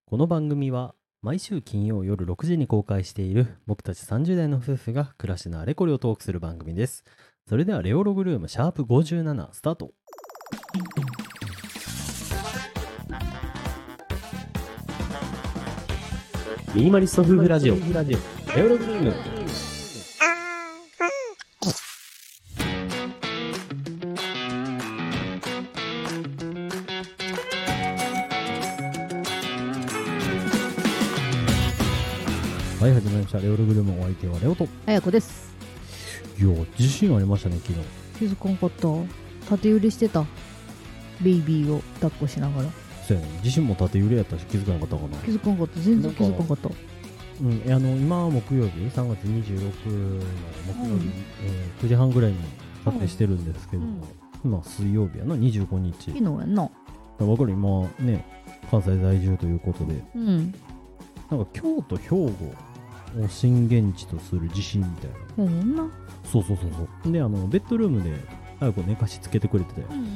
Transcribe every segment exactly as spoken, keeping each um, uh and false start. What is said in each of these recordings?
この番組は毎週金曜夜ろくじに公開している僕たちさんじゅう代の夫婦が暮らしのあれこれをトークする番組です。それではレオログルームシャープごじゅうななスタート。ミニマリスト夫婦ラジオレオログルーム。はい、始まりました。レオログルーム、お相手はレオとあやこです。 いや、自信ありましたね、昨日。 気づかんかった。縦揺れしてた。ベイビーを抱っこしながら。 そうやね、自信も縦揺れやったし気づかなかったかな。 気づかんかった。全然気づかんかった。 うん、あの今木曜日さんがつにじゅうろくの木曜日、うんえー、くじはんぐらいに撮影してるんですけど、うん、今水曜日やな、にじゅうごにち。 昨日やんな。 分かる、今ね関西在住ということで、うん、なんか京都兵庫を震源地とする地震みたいな。 うん、なそうそうそうそう。であのベッドルームで早く寝かしつけてくれてたよ、うんうんうん、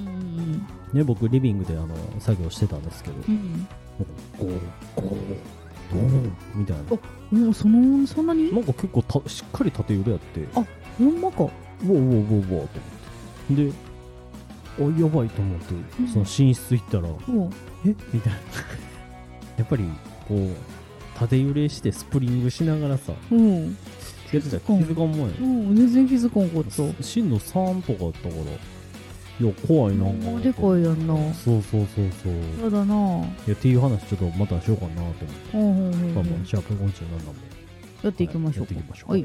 で僕リビングであの作業してたんですけど、うん、こうこうドーンみたいな。 あ、もうそのそんなになんか結構たしっかり縦揺れやって、 あ、ほんまか。 ウォーウォーウォーウォーと思って、であ、やばいと思って、うん、その寝室行ったら、えみたいなやっぱりこう縦揺れしてスプリングしながらさ、うん、やってたら気づかんもんや、 うん、全然気づかんかった。 震度さんとかあったから、いや怖いなぁ。 でかいやんな。 そうそうそうそう。 やだなぁ。 いやっていう話ちょっとまたしようかなと思って。うんうんうんうん。まあまあシャープごじゅうななもやっていきましょうか。 やっていきましょう。 はい。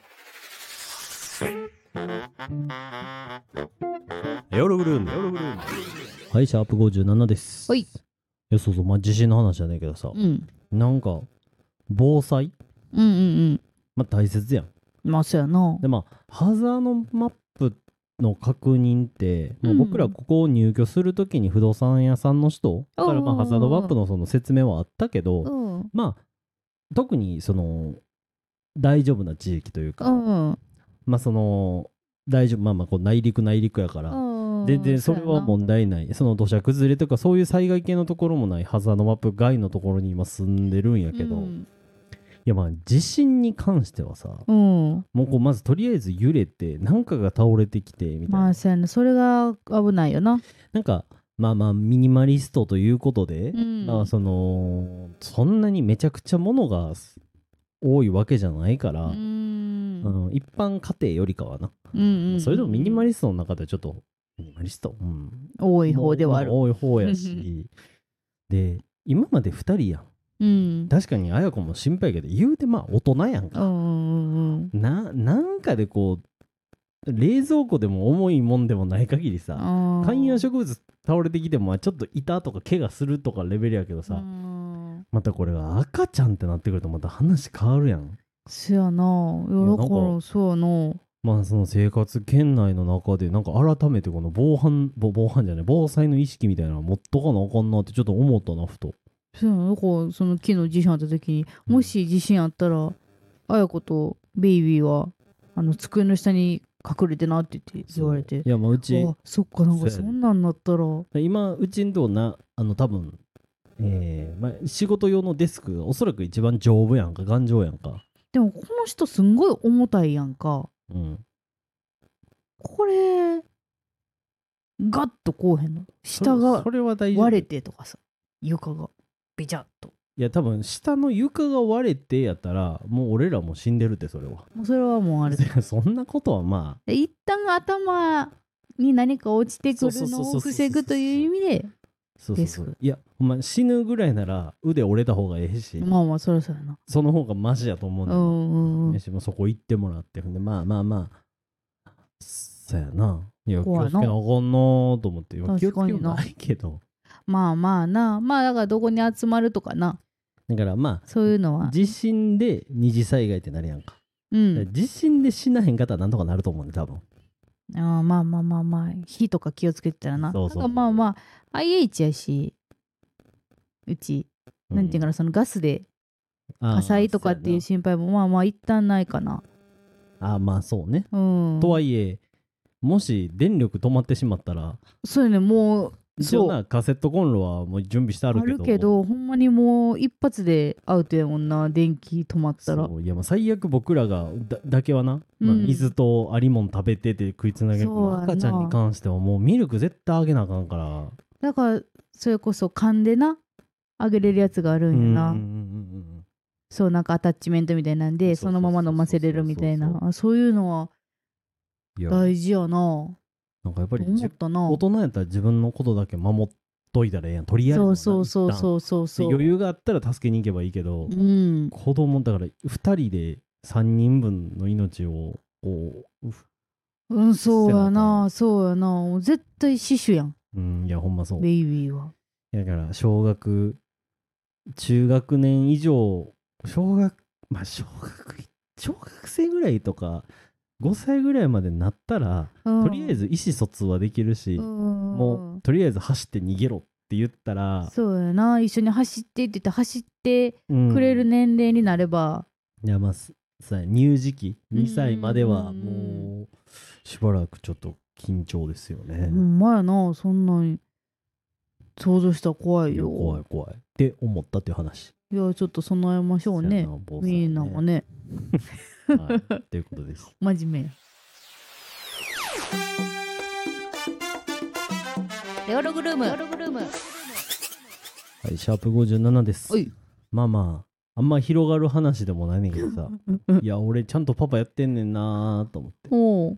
エオログルーム。エオログルーム。はい、シャープごじゅうななです。 はい。いや、そうそう、まあ地震の話じゃないけどさ、うん、なんか防災、 うんうんうん、 まあ大切やん。 まあそうやな。 でまあハザードマップの確認って、うん、もう僕らここを入居するときに不動産屋さんの人からまあハザードマップのその説明はあったけど、うん、まあ特にその大丈夫な地域というか、うん、まあその大丈夫、まあまあこう内陸内陸やから、うん、全然それは問題ない。その土砂崩れとかそういう災害系のところもないハザードマップ外のところに今住んでるんやけど、うん、いやまあ地震に関してはさ、うん、もうこうまずとりあえず揺れて何かが倒れてきてみたいな、 まあそうやな、それが危ないよな。 なんかまあまあミニマリストということで、うん、まあそのそんなにめちゃくちゃ物が多いわけじゃないから、うん、あの一般家庭よりかはな、うんうんうん、それでもミニマリストの中ではちょっとミニマリスト、うん、 多い方ではある、 まあ、多い方やしで今までふたりやん、うん、確かに綾子も心配やけど言うてまあ大人やんか、うんうんうん、な, なんかでこう冷蔵庫でも重いもんでもない限りさ、観葉植物倒れてきてもちょっと痛とか怪我するとかレベルやけどさ、またこれが赤ちゃんってなってくるとまた話変わるやん。 そやな、いやだからそうやな、 まあその生活圏内の中でなんか改めてこの防犯防犯じゃない防災の意識みたいなの持っとかなあかんなってちょっと思ったな、ふと。 そうやな、だからその昨日地震あった時に、うん、もし地震あったらあやことベイビーはあの机の下に隠れてなって言って言われて、いやまあうち、 あそっか、なんかそんなんなったら今うちんとな、あの多分えーまあ、仕事用のデスクがおそらく一番丈夫やんか、頑丈やんか。 でもこの人すんごい重たいやんか、うん、これガッとこうへんの、下が割れてとかさ、床がビチャッと。 いや多分下の床が割れてやったらもう俺らも死んでるって、それはもうそれはもうあれそんなことはまあ一旦頭に何か落ちてくるのを防ぐという意味で、 そうそうそう、いやお前死ぬぐらいなら腕折れた方がええし、 まあまあそりゃそうやな、 その方がマジやと思うんだよ、うんうん、そこ行ってもらってんで、まあまあまあそうやな、いや気をつけなあかんなと思って、気をつけないけど、 まあまあな、まあだからどこに集まるとかな、 だからまあそういうのは地震で二次災害ってなるやんか、うん、地震で死なへんかったらなんとかなると思うね多分。 あ、まあまあまあまあ火とか気をつけてたらな、そうそう、まあまあ アイエイチ やし、うち、うん、なんていうかな、そのガスで火災とかっていう心配もまあまあ一旦ないかな。 ああまあそうね、うん、とはいえもし電力止まってしまったら、 そうよね、もう一応なカセットコンロはもう準備してあるけどあるけどほんまにもう一発でアウトやもんな、電気止まったら。 そういやもう最悪僕らが だ, だけはな、うんまあ、水とありもん食べてて食いつなげるけど、赤ちゃんに関してはもうミルク絶対あげなあかんから。 だからそれこそ缶でなあげれるやつがあるんやな。そうなんかアタッチメントみたいなんでそのまま飲ませれるみたいな、そういうのは大事やな。 なんかやっぱり大人やったら自分のことだけ守っといたらええやん、とりあえず。 そうそうそうそうそうそう。 余裕があったら助けに行けばいいけど、 うん、 子供だからふたりでさんにんぶんの命をこううんそうやなそうやな絶対死守やん。 うんいやほんまそう。 ベイビーは。 だから小学中学年以上小学まあ小学小学生ぐらいとかごさいぐらいまでになったら、うん、とりあえず意思疎通はできるし、うん、もうとりあえず走って逃げろって言ったらそうやな、一緒に走ってって言って走ってくれる年齢になれば、 うん、いやまあさ乳児期にさいまではもうしばらくちょっと緊張ですよね。 ほんまやな、そんなに想像したら怖いよ。 いや怖い怖いって思ったっていう話。 いやちょっと備えましょうね、みんなもね。 はい、ということです。 真面目や。レオログルーム。はい、 シャープごじゅうななです。まあまあ、あんま広がる話でもないねんけどさ、いや、俺ちゃんとパパやってんねんなーと思って。 お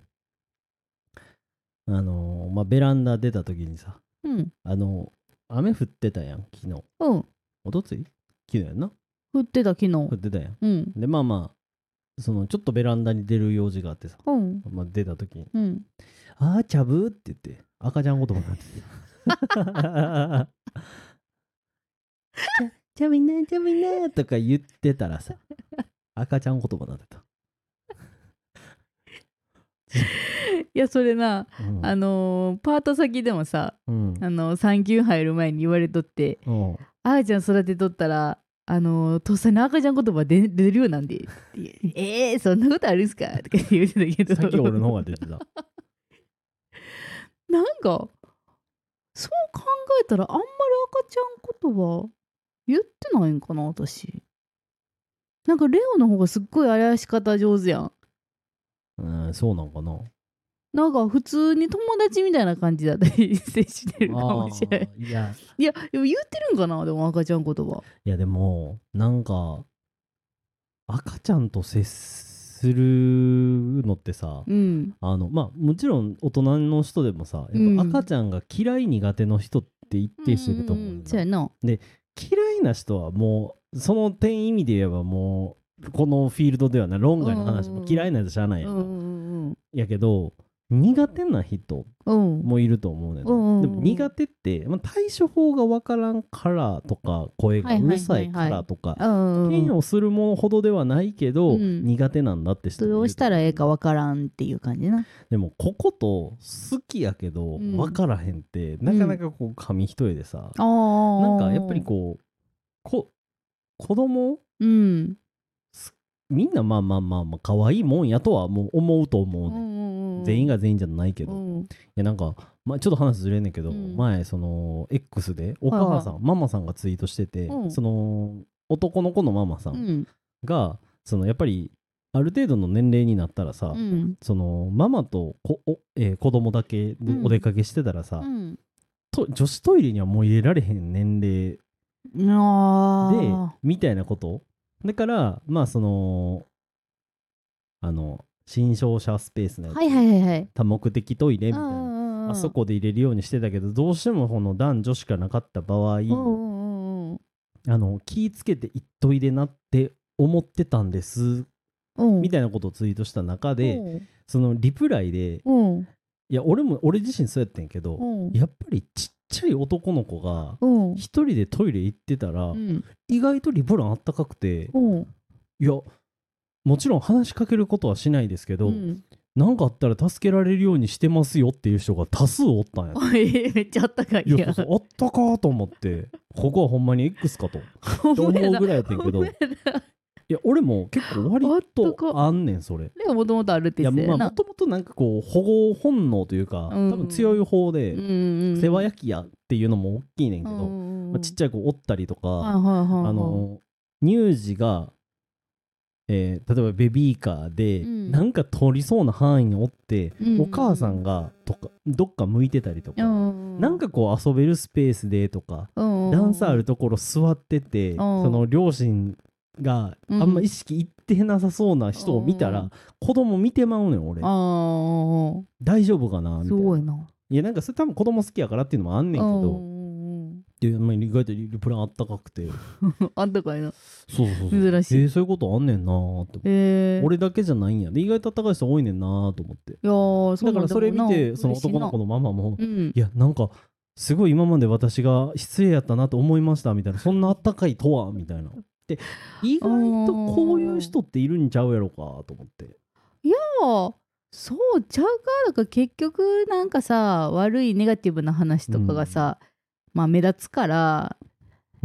あのー、まあベランダ出た時にさ、 うん、 あのー、雨降ってたやん、昨日。 うん。 おとつい昨日やんな。 降ってた、昨日。 降ってたやん。 うん。 で、まあまあ、そのちょっとベランダに出る用事があってさ、 うん、 まあ、出た時に、 うん、 あーちゃぶって言って赤ちゃん言葉になっててちゃちゃみなちゃみなとか言ってたらさ赤ちゃん言葉になってたいやそれな、うん、あのー、パート先でもさ、うん、あのー、産休入る前に言われとって、うん、赤ちゃん育てとったらあのー、とっさに赤ちゃん言葉出るようなんでってえー、そんなことあるんすかとか言ってたけど、 さっき俺の方が出てたなんかそう考えたらあんまり赤ちゃん言葉言ってないんかな私。なんかレオの方がすっごい怪し方上手やん。 うんそうなんかな。 なんか普通に友達みたいな感じだったり接してるかもしれない。 いやいやでも言ってるんかなでも赤ちゃん言葉。 いやでもなんか赤ちゃんと接するのってさ、うん、あのまあもちろん大人の人でもさやっぱ赤ちゃんが嫌い苦手の人って一定数いると思う、うんうんうん、 そうやな。 で嫌いな人はもうその点意味で言えばもうこのフィールドではな論外の話も嫌いなやつしゃあないやんか、うんうんうん、やけど苦手な人もいると思うねん、うん、でも苦手って、まあ、対処法がわからんからとか声がうるさいからとか嫌悪するものほどではないけど、うん、苦手なんだって人もいる。 どうしたらええかわからんっていう感じな。 でもここと好きやけどわからへんって、うん、なかなかこう紙一重でさ、うん、なんかやっぱりこうこ子供、うん、みんなまあまあまあまあ可愛いもんやとはもう思うと思うね、うんうん、全員が全員じゃないけど、うん、いやなんか、まあ、ちょっと話ずれんねんけど、うん、前その X でお母さん、はいはい、ママさんがツイートしてて、うん、その男の子のママさんが、うん、そのやっぱりある程度の年齢になったらさ、うん、そのママとこお、えー、子供だけでお出かけしてたらさ、うん、と女子トイレにはもう入れられへん年齢でみたいなことだからまあそのあの新照者スペースのやつ、はいはいはいはい、多目的トイレみたいなあそこで入れるようにしてたけどどうしてもこの男女しかなかった場合あの気ぃつけていっといでなって思ってたんですみたいなことをツイートした中でそのリプライでいや俺も俺自身そうやってんけどやっぱりちっちゃい男の子が一人でトイレ行ってたら、うん、意外とリプランあったかくて、うん、いやもちろん話しかけることはしないですけど、うん、なんかあったら助けられるようにしてますよっていう人が多数おったんやめっちゃあったかいやいやそうそうあったかと思ってここはほんまに X かと思うぐらいやってんけどいや俺も結構割とあんねんそれ。 でももともとあるって言ってたよな。 もともとなんかこう保護本能というか、うん、多分強い方で、うんうん、世話焼きやっていうのも大きいねんけど、まあ、ちっちゃい子おったりとか、 はいはいはいはい、 あの乳児が、えー、例えばベビーカーで、うん、なんか通りそうな範囲におって、うん、お母さんがとかどっか向いてたりとか、うん、なんかこう遊べるスペースでとか、うん、段差あるところ座ってて、うん、その両親があんま意識いってなさそうな人を見たら、うん、子供見てまうねん俺。大丈夫かなみたいな。すごいな。いやなんかそれ多分子供好きやからっていうのもあんねんけど、で、まあ、意外とリプランあったかくてあったかいな。 そうそうそう、珍しい。えー、そういうことあんねんなーって、えー、俺だけじゃないんやで、意外とあったかい人多いねんなーと思って。いやー、そうだからそれ見てその男の子のママも、うん、いやなんかすごい今まで私が失礼やったなと思いましたみたいな、そんなあったかいとはみたいなで、意外とこういう人っているんちゃうやろかと思って。 いやーそうちゃうか。だから結局なんかさ、悪いネガティブな話とかがさ、うん、まあ目立つから、うん、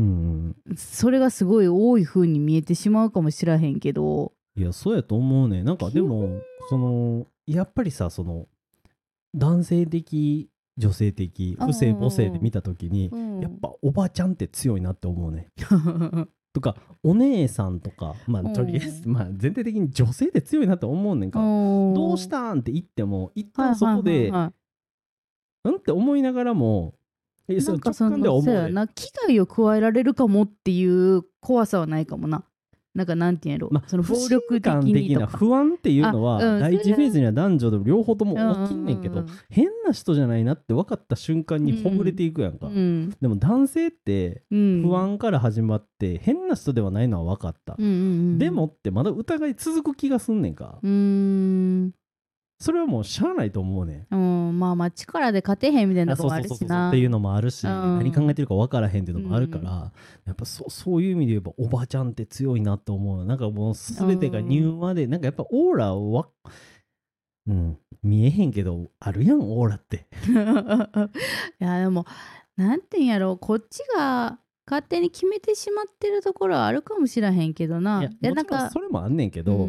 それがすごい多い風に見えてしまうかもしらへんけど。 いやそうやと思うね。なんかでもそのやっぱりさ、その男性的女性的不正母性で見た時に、うん、やっぱおばちゃんって強いなって思うねとかお姉さんとか、まあとりあえず、まあ、全体的に女性って強いなって思うねんか。どうしたんって言っても一旦そこでうんって思いながらも、えなんかそのそうやな、危害を加えられるかもっていう怖さはないかもな。なんかなんていうんやろ、 まあ、その暴力的にとか不安っていうのは、うん、第一フェーズには男女でも両方とも起きんねんけど、うんうんうん、変な人じゃないなって分かった瞬間にほぐれていくやんか、うん、でも男性って不安から始まって変な人ではないのは分かった、うんうんうん、でもってまだ疑い続く気がすんねんか。うーん、それはもうしゃあないと思うね。 うん、まあまあ力で勝てへんみたいなとこもあるしなっていうのもあるし、うん、何考えてるか分からへんっていうのもあるから、うん、やっぱ そ, そういう意味で言えばおばちゃんって強いなと思う。なんかもう全てが柔和で、うん、なんかやっぱオーラは、うん、見えへんけどあるやんオーラっていやでもなんていうんやろ、こっちが勝手に決めてしまってるところはあるかもしらへんけどな。いや、 いやもちろんそれもあんねんけど、うん、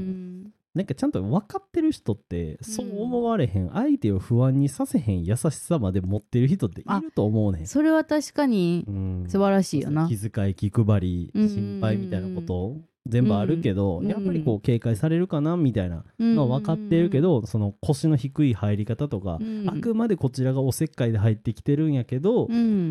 なんかちゃんと分かってる人ってそう思われへん、うん、相手を不安にさせへん優しさまで持ってる人っていると思うねん。 それは確かに素晴らしいよな、うん、 気遣い気配り心配みたいなこと全部あるけど、うん、やっぱりこう警戒されるかなみたいなのは分かってるけど、うん、その腰の低い入り方とか、うん、あくまでこちらがおせっかいで入ってきてるんやけど、うん、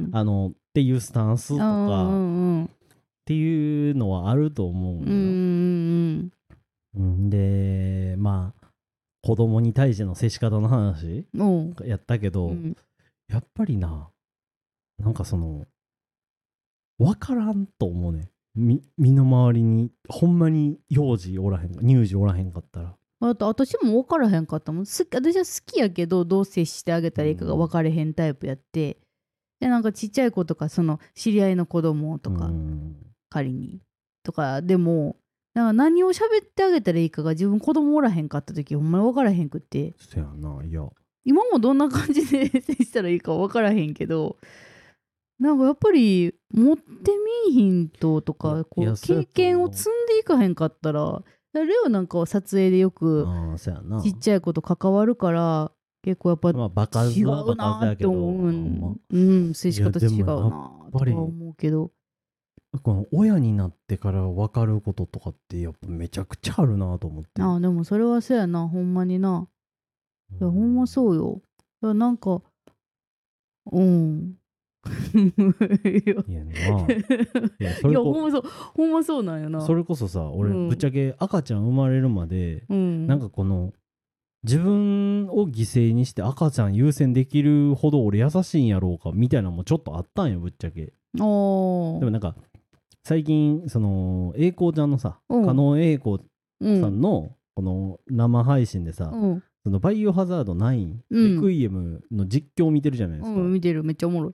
あのっていうスタンスとかっていうのはあると思うのよ。うんうん、でまあ子供に対しての接し方の話やったけど、うん、やっぱりな、なんかその分からんと思うね。み身の回りにほんまに幼児おらへんか乳児おらへんかったら。 あと私も分からへんかったもん。私は好きやけどどう接してあげたらいいかが分かれへんタイプやって、でなんかちっちゃい子とかその知り合いの子供とか、うん、仮にとかでもなんか何を喋ってあげたらいいかが自分子供おらへんかった時ほんまに分からへんくって。 そやな。いや今もどんな感じで接したらいいか分からへんけど、なんかやっぱり持ってみいひんととかこう経験を積んでいかへんかったら、レオなんかは撮影でよくちっちゃい子と関わるから結構やっぱ違うなって思う、うん、接し方違うなとか思うけど、 この親になってから分かることとかってやっぱめちゃくちゃあるなと思って。 ああでもそれはそうやな、ほんまにな。いやほんまそうよ。いやなんかうんいやな、いやそれこいやほんまそうほんまそうなんやな。 それこそさ、俺、うん、ぶっちゃけ赤ちゃん生まれるまで、うん、なんかこの自分を犠牲にして赤ちゃん優先できるほど俺優しいんやろうかみたいなのもちょっとあったんよぶっちゃけ。おでもなんか最近その栄光ちゃんのさ、加納栄光さんのこの生配信でさ、うん、そのバイオハザードナイン、うん、レクイエムの実況を見てるじゃないですか、 うん、見てる、めっちゃおもろい。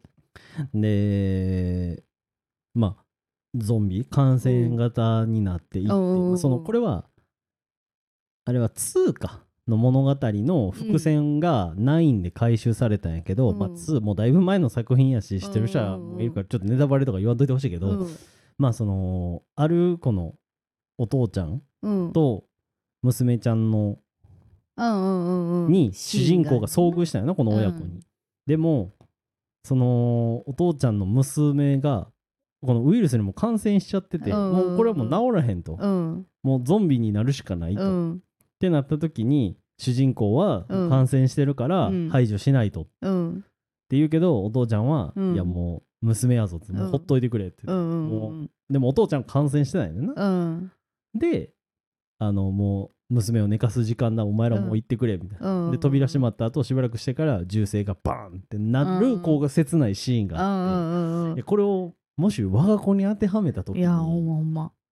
でまあゾンビ感染型になっていって、うん、そのこれはあれはにかの物語の伏線がナインで回収されたんやけど、うんまあ、にもうだいぶ前の作品やし知ってる人もいるからちょっとネタバレとか言わんといてほしいけど、うん、まあそのあるこのお父ちゃんと娘ちゃんのに主人公が遭遇したんやなこの親子に、うん、でもそのお父ちゃんの娘がこのウイルスにも感染しちゃってて、うんうんうん、もうこれはもう治らへんと、うん、もうゾンビになるしかないと、うん、ってなった時に主人公は感染してるから排除しないと、うん、って言うけどお父ちゃんは、うん、いやもう娘やぞって、もうほっといてくれって言って、うん、もうでもお父ちゃん感染してないのよな、うん、であのもう娘を寝かす時間だお前らもう行ってくれみたいな、うん、で扉閉まった後しばらくしてから銃声がバーンってなる、うん、こうが切ないシーンがあって、これをもし我が子に当てはめた時に、いやほんまほんま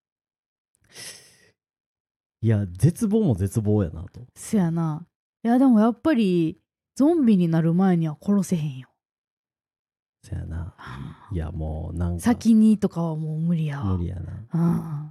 いや絶望も絶望やなと。 そやな。いやでもやっぱりゾンビになる前には殺せへんよ。 そやな。いやもうなんか先にとかはもう無理やわ。 無理やな。 うん、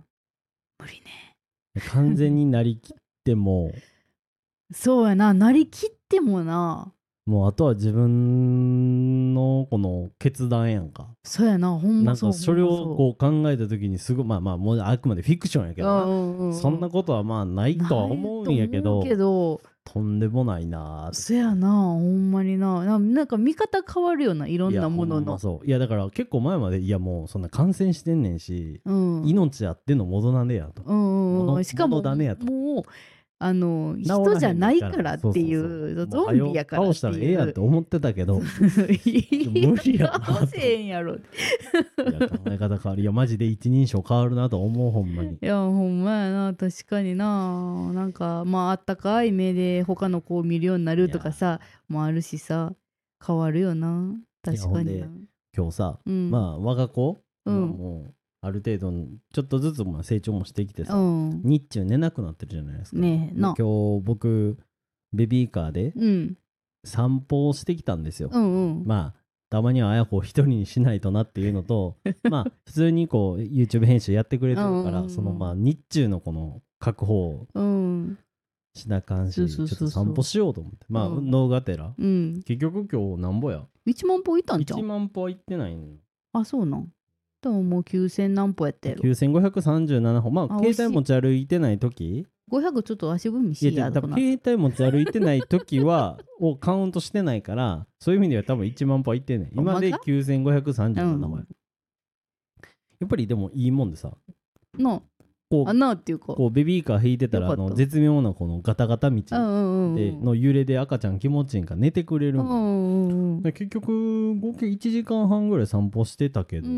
無理ね。 完全になりきってもそうやな、なりきってもな、 もうあとは自分のこの決断やんか。 そうやな、ほんまそう。 なんかそれをこう考えた時にすごいまあまあもうあくまでフィクションやけどな、うんうん、そんなことはまあないとは思うんやけど、けどとんでもないな。 そうやな、ほんまにな、な、なんか見方変わるよな、いろんなものの。いや、ほんまそう。いやだから結構前までいやもうそんな感染してんねんし、うん、命あってのものなんでやと、うんうんうん、しかもだねやと、もうあの人じゃないからっていう、ゾンビやからっていう、 倒したらええやって思ってたけど無理やな倒せへんやろっていや考え方変わる。いやマジで一人称変わるなと思う、ほんまに。いやほんまやな、確かにな。なんかまああったかい目で他の子を見るようになるとかさもあるしさ、変わるよな、確かにな。 今日さ、うん、まあ我が子、うん、もうある程度ちょっとずつまあ成長もしてきてさ、うん、日中寝なくなってるじゃないですか。ねえな。今日僕ベビーカーで散歩をしてきたんですよ。うんうん、まあたまにはあやこを一人にしないとなっていうのとまあ普通にこう YouTube 編集やってくれてるから、うん、そのまあ日中のこの確保をしなかんし、ちょっと散歩しようと思って、まあ運動がてら、うん、結局今日なんぼやいちまん歩行ったんじゃん。 いちまん歩は行ってないん。 あ、そうなん。でももうきゅうせん何歩やったやろ。 きゅうせんごひゃくさんじゅうななほん。まあ携帯持ち歩いてない時ごひゃくちょっと足踏みしや。 多分携帯持ち歩いてない時はをカウントしてないから、そういう意味では多分いちまん歩はいってんねん。今できゅうせんごひゃくさんじゅうななほや、うん、やっぱりでもいいもんでさのこうあなっていうかこうベビーカー引いてたらあの絶妙なこのガタガタ道での揺れで赤ちゃん気持ちいいんか寝てくれるんだ。結局合計いちじかんはんぐらい散歩してたけど、うん、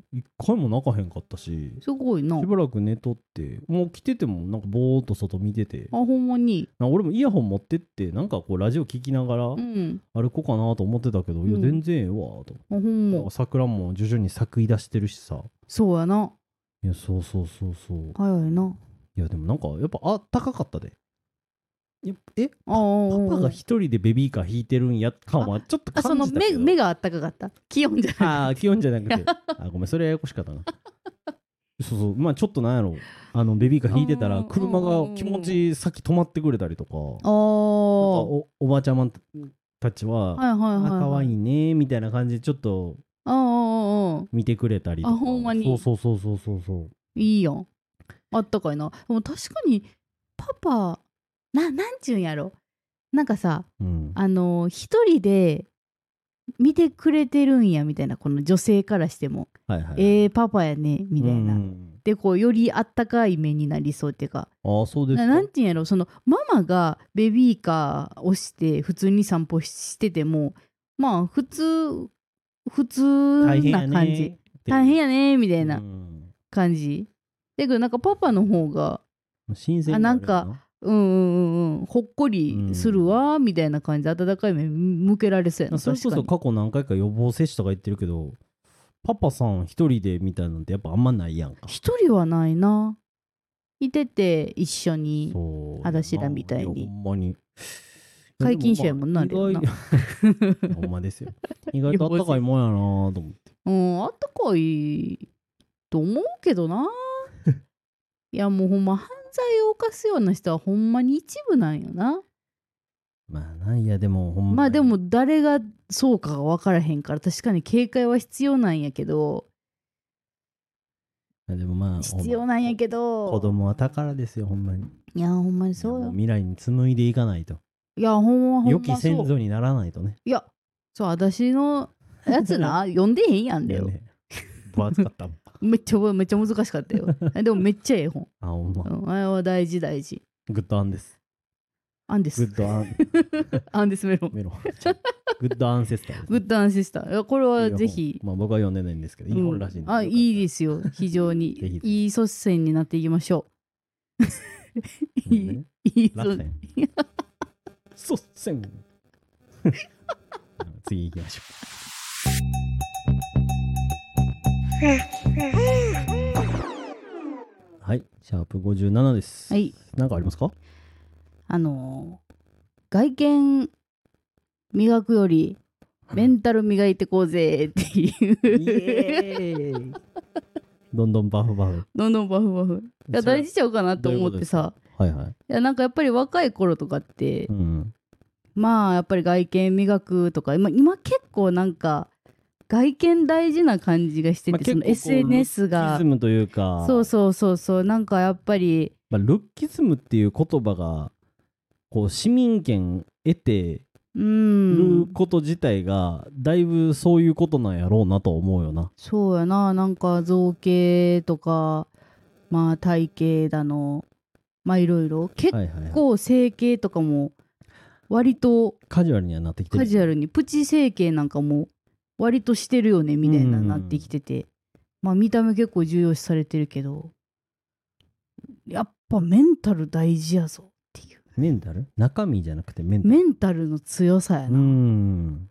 いっかいも泣かへんかったし、 すごいな。 しばらく寝とってもう来ててもなんかぼーっと外見てて、 あほんまにな俺もイヤホン持ってってなんかこうラジオ聞きながら歩こうかなと思ってたけど、うん、いや全然ええわと、あほんま桜も徐々に咲き出してるしさ。 そうやな。 いやそうそうそうそう。 早いな。 いやでもなんかやっぱあったかかったで。えパ, パパが一人でベビーカー引いてるんや感はちょっと感じたけど。あその目, 目があったかかった。気温じゃなくて。 ああ気温じゃなくてあごめんそれややこしかったなそうそうまあちょっとなんやろあのベビーカー引いてたら車が気持ち先止まってくれたりとか、あお, おばあちゃまたちは「はいはいはいはい、あかわいいね」みたいな感じでちょっと見てくれたりとか。あほんまに。そうそうそうそうそうそう。 いいやん。あったかいな。でも確かにパパななんちゅうんやろ。なんかさ、うん、あの一人で見てくれてるんやみたいな、この女性からしても、はいはい、えー、パパやねみたいな、うん、でこうよりあったかい目になりそうっていうか。 あそうですか。 なんていうんやろ、そのママがベビーカーをして普通に散歩しててもまあ普通普通な感じ、大変やねみたいな感じ、だけどなんかパパの方が新鮮あなんかうんうんうんうんほっこりするわみたいな感じで温かい目向けられそうやな。 それこそ過去何回か予防接種とか言ってるけどパパさん一人でみたいなんてやっぱあんまないやんか。 一人はないな。いてて一緒に私らみたいに。 ほんまに解禁者やもんな、あれほんまですよ。意外とあったかいもんやなと思って。 うん、あったかいと思うけどな。いやもうほんま犯罪を犯すような人はほんまに一部なんよな。 まあないやでもほんままあでも誰がそうかが分からへんから確かに警戒は必要なんやけど。 でもまあ必要なんやけど子供は宝ですよほんまに。 いやほんまにそうよ。 未来に紡いでいかないと。 いやほんまほんま良き先祖にならないとね。 いやそう私のやつな読んでへんやんだよ、ね、 分厚かったもんめっちゃめっちゃ難しかったよでもめっちゃええ本。 あ、ほんま、 うん、あれは大事大事。 グッドアンです。 アンです。 グッドアンアンですメロン。 メロングッドアンセスター、ね、 グッドアンセスター。いやこれはぜひ。 まあ僕は読んでないんですけど、いい本らしいんで、 うん、あ、いいですよ。非常にいい率先になっていきましょう。いい、ね、いい率先。次行きましょう。はい、シャープごじゅうななです。 はい。 何かありますか？ あのー、外見磨くよりメンタル磨いてこうぜっていうイエーイどんどんバフバフどんどんバフバフ。いや大事ちゃうかなと思ってさ。 はいはい。いやなんかやっぱり若い頃とかって、 うん、 まあやっぱり外見磨くとか今、今結構なんか外見大事な感じがしてて、まあ、その エスエヌエス がルッキズムというか、 そうそうそうそう、なんかやっぱり、 まあ、ルッキズムっていう言葉がこう市民権得てること自体がだいぶそういうことなんやろうなと思うよな。 そうやな。なんか造形とかまあ体型だのまあいろいろ結構整形とかも割とカジュアルにはなってきてる。 カジュアルにプチ整形なんかも割としてるよねみたいななってきてて、まあ見た目結構重要視されてるけど、やっぱメンタル大事やぞっていう。 メンタル？中身じゃなくてメンタル。 メンタルの強さやな。うん、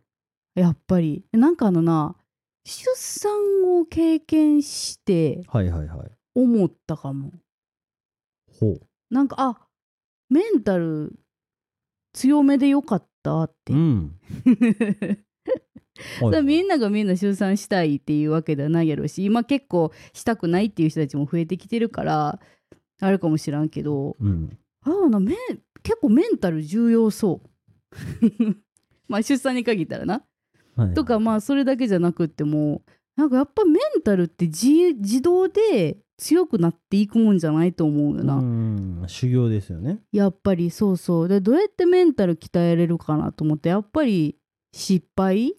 やっぱりなんかあのな、出産を経験して思ったかも。 ほう。 なんかあメンタル強めでよかったって。うん。みんながみんな出産したいっていうわけではないやろうし、今結構したくないっていう人たちも増えてきてるからあるかもしらんけど、うん、ああなめ結構メンタル重要そうまあ出産に限ったらな、はい、とかまあそれだけじゃなくってもなんかやっぱメンタルって自自動で強くなっていくもんじゃないと思うよな。うん、 修行ですよね。 やっぱりそうそうで、どうやってメンタル鍛えれるかなと思って、やっぱり失敗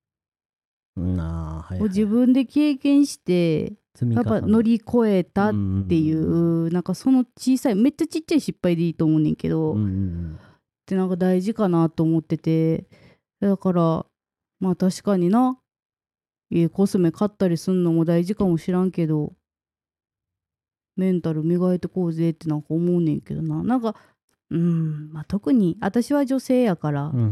なあ、はいはい、 を自分で経験してやっぱ乗り越えたっていう、うんうん、なんかその小さいめっちゃちっちゃい失敗でいいと思うねんけど、うんうん、ってなんか大事かなと思ってて、だからまあ確かにな、コスメ買ったりすんのも大事かもしらんけどメンタル磨いてこうぜってなんか思うねんけどな。なんかうんまあ特に私は女性やから、うんうんうん、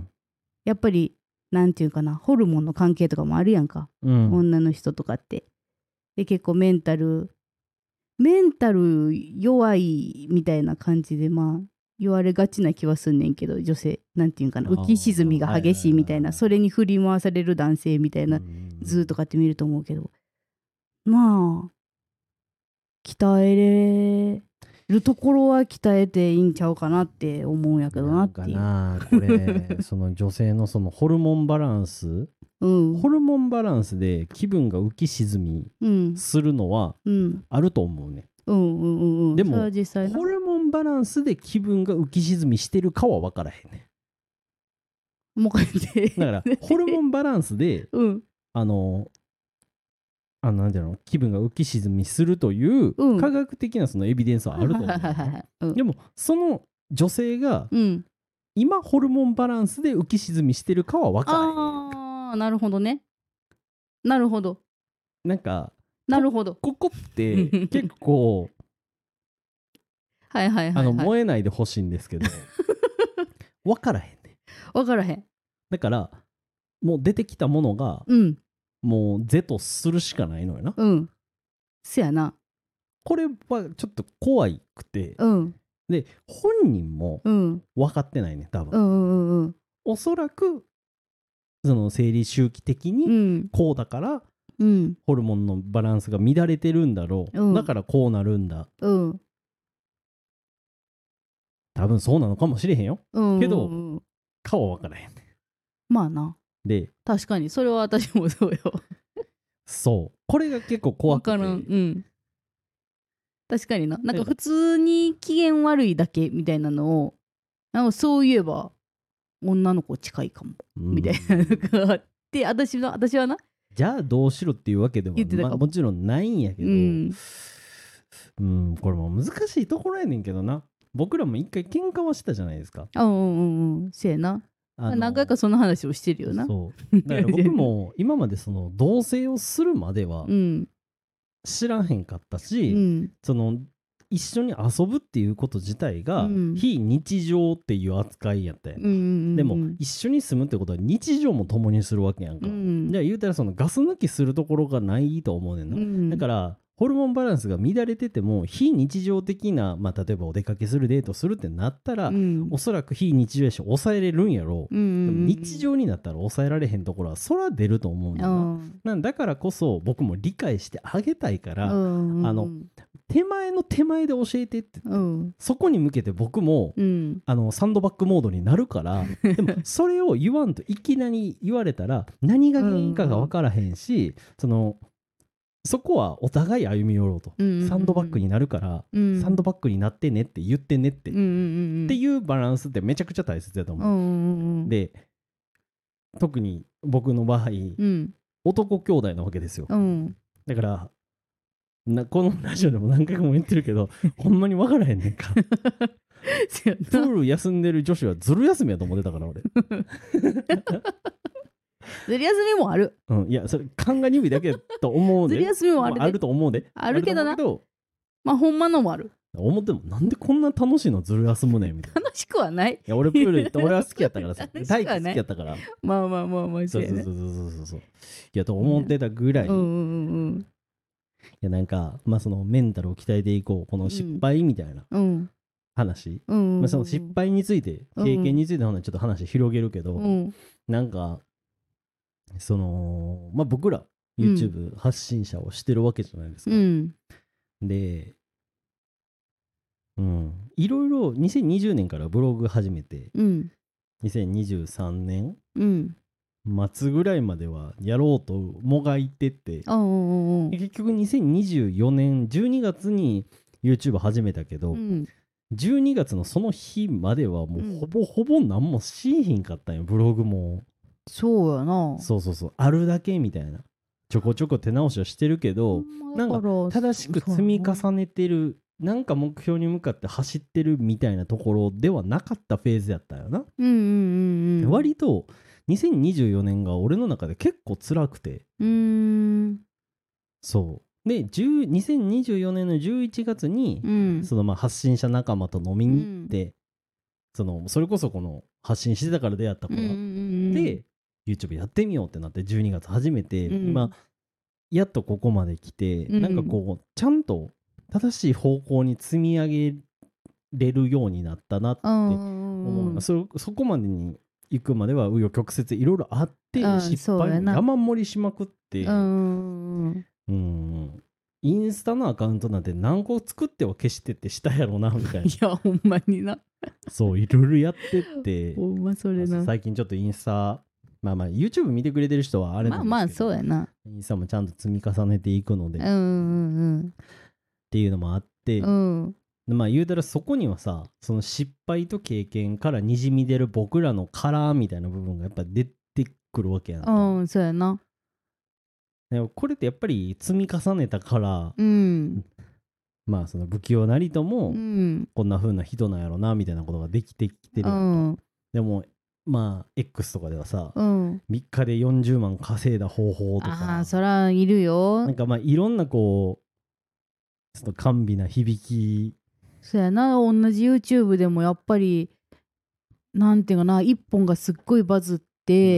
やっぱりなんていうかな、ホルモンの関係とかもあるやんか、うん、女の人とかってで結構メンタルメンタル弱いみたいな感じでまあ言われがちな気はすんねんけど、女性なんていうかな、浮き沈みが激しいみたいな、それに振り回される男性みたいな図とかって見ると思うけど、まあ鍛えれるところは鍛えていいんちゃうかなって思うんやけどなっていう。 なんかなこれその女性のそのホルモンバランス、うん、ホルモンバランスで気分が浮き沈みするのはあると思うね。うんうんうんうん、でもホルモンバランスで気分が浮き沈みしてるかは分からへんね。 もう一回だからホルモンバランスで、うん、あのあのなんていうの、気分が浮き沈みするという科学的なそのエビデンスはあると思う、ね、うん、でもその女性が今ホルモンバランスで浮き沈みしてるかは分からへん。 ああなるほどね、なるほど、 なんかなるほど、 ここって結構はいはいはい、はい、 あの燃えないでほしいんですけど分からへんね。 分からへん。 だからもう出てきたものが、うん、もう是とするしかないのよな。 うん。せやな。 これはちょっと怖くて、うん、で本人も分かってないね多分。うんうんうん、おそらくその生理周期的にこうだから、うん、ホルモンのバランスが乱れてるんだろう、うん、だからこうなるんだ、うん、多分そうなのかもしれへんよ、うんうんうん、けど顔は分からへんね。 まあな。 で確かにそれは私もそうよそうこれが結構怖くて、分からん、うん、 確かにな。なんか普通に機嫌悪いだけみたいなのをなんかそういえば女の子近いかも、うん、みたいなのがあっって私の私はなじゃあどうしろっていうわけでも、まあ、もちろんないんやけど、うん、うん、これも難しいところやねんけどな。僕らも一回喧嘩はしたじゃないですか。 うんうんうん、せやな。何回かその話をしてるよな。 そうだから僕も今までその同棲をするまでは知らへんかったし、うん、その一緒に遊ぶっていうこと自体が非日常っていう扱いやったやんか、うん、でも一緒に住むってことは日常も共にするわけやんか、うん、じゃあ言うたらそのガス抜きするところがないと思うねんな、うん、だからホルモンバランスが乱れてても非日常的な、まあ、例えばお出かけするデートするってなったら、うん、おそらく非日常やし抑えれるんやろう、うんうんうん、でも日常になったら抑えられへんところはそら出ると思うんだな、うん、なんだからこそ僕も理解してあげたいから、うんうん、あの手前の手前で教えてって、うん、そこに向けて僕も、うん、あのサンドバッグモードになるからでもそれを言わんといきなり言われたら何が原因かが分からへんし、うん、そのそこはお互い歩み寄ろうと、うんうんうん、サンドバッグになるから、うん、サンドバッグになってねって言ってねって、うんうんうん、っていうバランスってめちゃくちゃ大切だと思う、うんうんうん、で特に僕の場合、うん、男兄弟なわけですよ、うん、だからなこのラジオでも何回も言ってるけどほんまに分からへんねんかプール休んでる女子はずる休みやと思ってたから俺ずる休みもある。 うん、いや、それ、勘が鈍いだけと思うで。 ずる休みもあるで。 あると思うで。 あるけどな。まあ、ほんまのもある。 思っても、なんでこんな楽しいのずる休むねんみたいな。 楽しくはない。いや、俺プール行って、俺は好きやったからさ。大好きやったから。 まあまあまあまあ、 そうそうそうそうそう。いや、と思ってたぐらい。うんうんうん。いや、なんか、まあ、そのメンタルを鍛えていこう。この失敗みたいな話。うん。まあ、その失敗について、経験についての話、ちょっと話広げるけど、なんか、そのまあ僕ら YouTube 発信者をしてるわけじゃないですか、うん、でうんいろいろにせんにじゅうねんからブログ始めて、うん、にせんにじゅうさんねん、うん、末ぐらいまではやろうともがいてて、うん、結局にせんにじゅうよねんじゅうにがつに YouTube 始めたけど、うん、じゅうにがつのその日まではもうほぼほぼ何もしひんかったんよ、ブログも。 そうやな。 そうそうそう、あるだけみたいな、ちょこちょこ手直しはしてるけど、なんか正しく積み重ねてる、なんか目標に向かって走ってるみたいなところではなかったフェーズやったよな。うんうんうんうん、割とにせんにじゅうよねんが俺の中で結構辛くて、うーんそうでにせんにじゅうよねんのじゅういちがつに、うん、そのまあ発信者仲間と飲みに行って、うん、そのそれこそこの発信してたから出会った子が、うんうんうん、でYouTube やってみようってなってじゅうにがつ始めて、うん、今やっとここまで来て、うん、なんかこうちゃんと正しい方向に積み上げれるようになったなって思う、うん、そ, そこまでに行くまでは紆余曲折いろいろあって、うん、失敗も山盛りしまくって、うん、うん、インスタのアカウントなんて何個作っては消してってしたやろなみたいな。いやほんまになそういろいろやってってほんまそれな。 最近ちょっとインスタまあまあ YouTube 見てくれてる人はあれなんですけど、 まあまあそうやな。 インスタもちゃんと積み重ねていくので、うんうんうん、っていうのもあって、うん、まあ言うたらそこにはさ、その失敗と経験からにじみ出る僕らのカラーみたいな部分がやっぱ出てくるわけやんか。 うん、そうやな。 でもこれってやっぱり積み重ねたから、うん、まあその不器用なりとも、うん、こんな風な人なんやろなみたいなことができてきてるやんか、うん、でもまあ X とかではさ、うん、みっかでよんじゅうまん稼いだ方法とか、 あそらいるよ。 なんかまあいろんなこうちょっと甘美な響き。 そうやな、同じ YouTube でもやっぱりなんていうかな、いっぽんがすっごいバズって、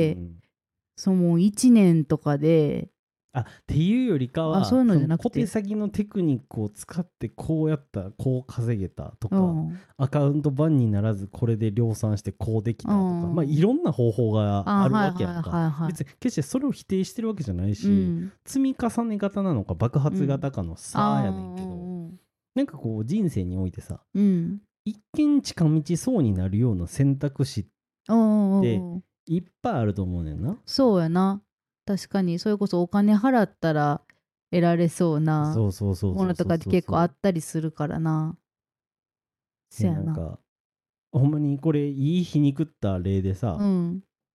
うん、そのいちねんとかであっていうよりかは、 そういうのじゃなくて小手先のテクニックを使ってこうやったこう稼げたとか、うん、アカウントバンにならずこれで量産してこうできたとか、うん、まあいろんな方法があるわけやんか、はいはいはいはい、別に決してそれを否定してるわけじゃないし、うん、積み重ね型なのか爆発型かの差やねんけど、うん、なんかこう人生においてさ、うん、一見近道そうになるような選択肢っていっぱいあると思うねんな。 そうやな、確かにそれこそお金払ったら得られそうなものとかって結構あったりするからな。 せやな。なんかほんまにこれいい皮肉った例でさ、うん、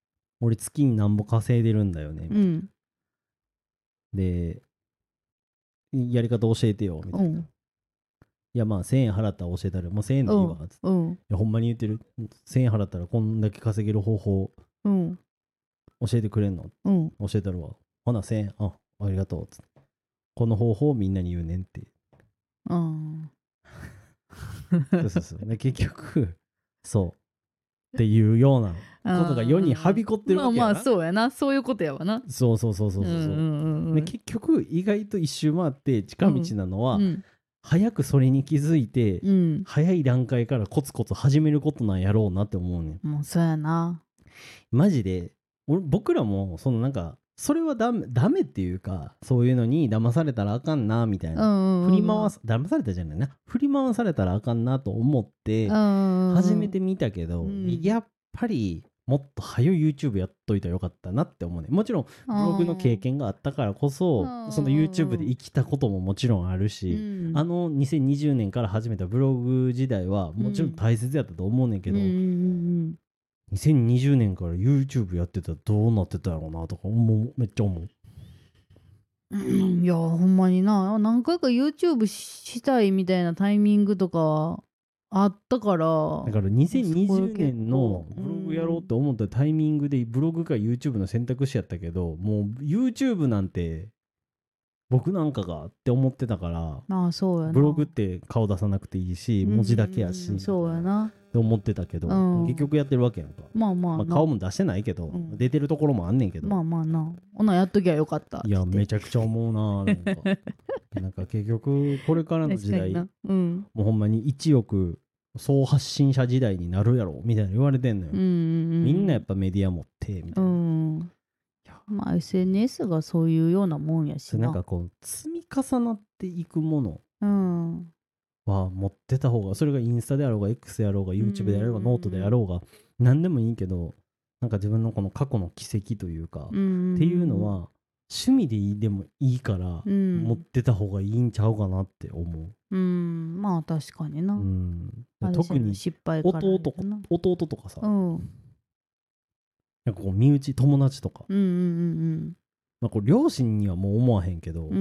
俺月になんぼ稼いでるんだよね、 うんでやり方教えてよみたいな、いやまあせんえん払ったら教えたらもうせんえんでいいわっつって、いやほんまに言ってる、せんえん払ったらこんだけ稼げる方法教えてくれんの、うん、教えたるわ、ほなせんえん、あありがとうっつって、この方法をみんなに言うねんって、うん、そうそうそうで結局そうっていうようなことが世にはびこってるわけやな。 まあまあそうやな、そういうことやわな。 そうそうそうそうそう、うんうんうん、で結局意外と一周回って近道なのは、うん、早くそれに気づいて、うん、早い段階からコツコツ始めることなんやろうなって思うねん。 もうそうやな。 マジで俺僕らもそのなんかそれはダメダメっていうか、そういうのに騙されたらあかんなみたいな、うんうんうん、振り回す騙されたじゃないな振り回されたらあかんなと思って始めてみたけど、うん、やっぱりもっと早い YouTube やっといたらよかったなって思うね。もちろんブログの経験があったからこそその YouTube で生きたことももちろんあるし、うん、あのにせんにじゅうねんから始めたブログ時代はもちろん大切やったと思うねんけど、うんうんうんにせんにじゅうねんから YouTube やってたらどうなってたやろうなとか思う、めっちゃ思う。 うん、いやほんまにな、何回か YouTube したいみたいなタイミングとかあったから、 だからにせんにじゅうねんのブログやろうと思ったタイミングでブログか YouTube の選択肢やったけど、もう YouTube なんて僕なんかがって思ってたから、 あ、そうやな、 ブログって顔出さなくていいし文字だけやし、 そうやなって思ってたけど、うん、結局やってるわけやんか。まあまあ、まあ、顔も出してないけど、うん、出てるところもあんねんけど、 まあまあな、ほなやっときゃよかった。 いやめちゃくちゃ思うな。なんかなんか結局これからの時代、うん、もうほんまにいちおく総発信者時代になるやろみたいな言われてんのよ、うんうんうん、みんなやっぱメディア持ってみたいな、うん、 まあ エスエヌエス がそういうようなもんやしな、 なんかこう積み重なっていくもの、うんは持ってた方が、それがインスタであろうが X であろうが YouTube であろうがノートであろうが何でもいいけど、なんか自分のこの過去の軌跡というかっていうのは趣味でいいでもいいから持ってた方がいいんちゃうかなって思う。 うん、まあ確かにな、うん、 特に弟とか弟とかさ、うん、なんかこう身内友達とか、うんうんうん、まあこれ両親にはもう思わへんけど、うん、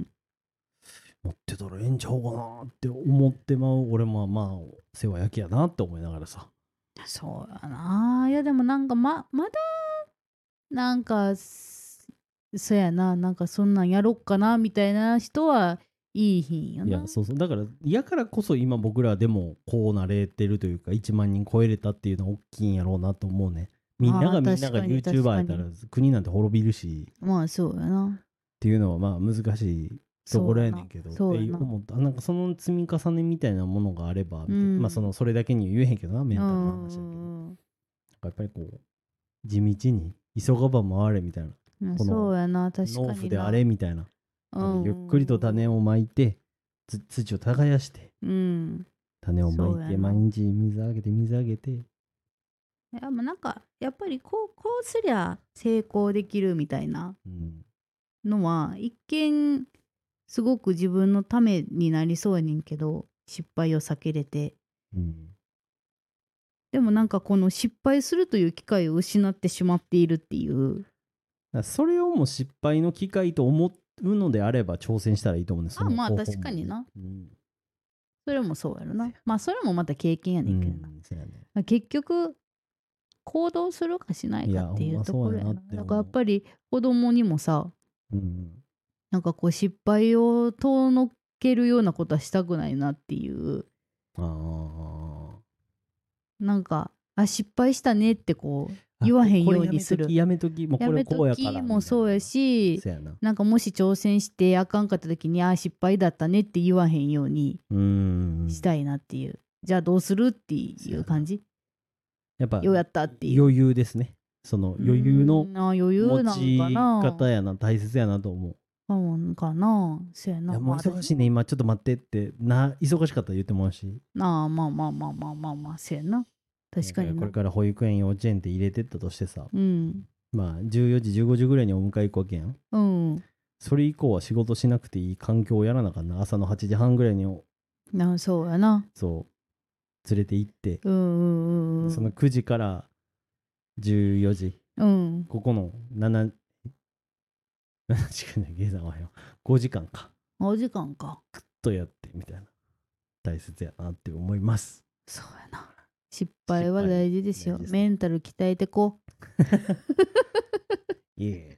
持ってたらええんちゃうかなって思ってまう俺もまあ世話焼きやなって思いながらさ。 そうやな。いやでもなんかままだなんかそやな、なんかそんなんやろっかなみたいな人はいいひんよな。 いやそうそう、だからやからこそ今僕らでもこうなれてるというかいちまんにん超えれたっていうのは大きいんやろうなと思うね。みんながみんなが YouTuber やったら国なんて滅びるし、 まあそうやなっていうのはまあ難しいところやねんけどって思った。なんかその積み重ねみたいなものがあれば、うん、まあそのそれだけに言えへんけどな、メンタルの話だけど、やっぱりこう地道に急がば回れみたいな、 うん、このそうやな、確かにな、 農夫であれみたいな、うん、ゆっくりと種をまいて土を耕して、うん、種をまいて毎日水あげて水あげて、いやもうなんかやっぱりこうこうすりゃ成功できるみたいなのは、うん、一見すごく自分のためになりそうやねんけど失敗を避けれて、うん、でもなんかこの失敗するという機会を失ってしまっているっていう、 それをも失敗の機会と思うのであれば挑戦したらいいと思うんです。 ああまあ確かにな、うん、それもそうやろな。まあそれもまた経験やねんけどな、うんね、結局行動するかしないかっていうところやな。だからやっぱり子供にもさ、うん、なんかこう失敗を遠のけるようなことはしたくないなっていう、あなんかあ失敗したねってこう言わへんようにする。 やめとき、やめとき、もうこれこうやから。やめときもそうやし、な, なんかもし挑戦してあかんかった時にあ失敗だったねって言わへんようにしたいなっていう。じゃあどうするっていう感じ。 やっぱようやったっていう余裕ですね。その余裕の持ち方やな、大切やなと思う。 そうかな。そうやな。 いやもう忙しいね今ちょっと待ってってな、忙しかったら言ってもらうし。 ああまあまあまあまあまあまあそうやな。確かにこれから保育園幼稚園って入れてったとしてさ、うん、まあじゅうよじじゅうごじぐらいにお迎え行くわけやん、うん、それ以降は仕事しなくていい環境をやらなあかんな。朝のはちじはんぐらいにな、そうやな、 そう連れて行って、うんうんうん、そのくじからじゅうよじうん、 ここのなな、ななじかんで計算はよごじかんかごじかんかクッとやってみたいな大切やなって思います。 そうやな、失敗は大事ですよ。メンタル鍛えてこいえ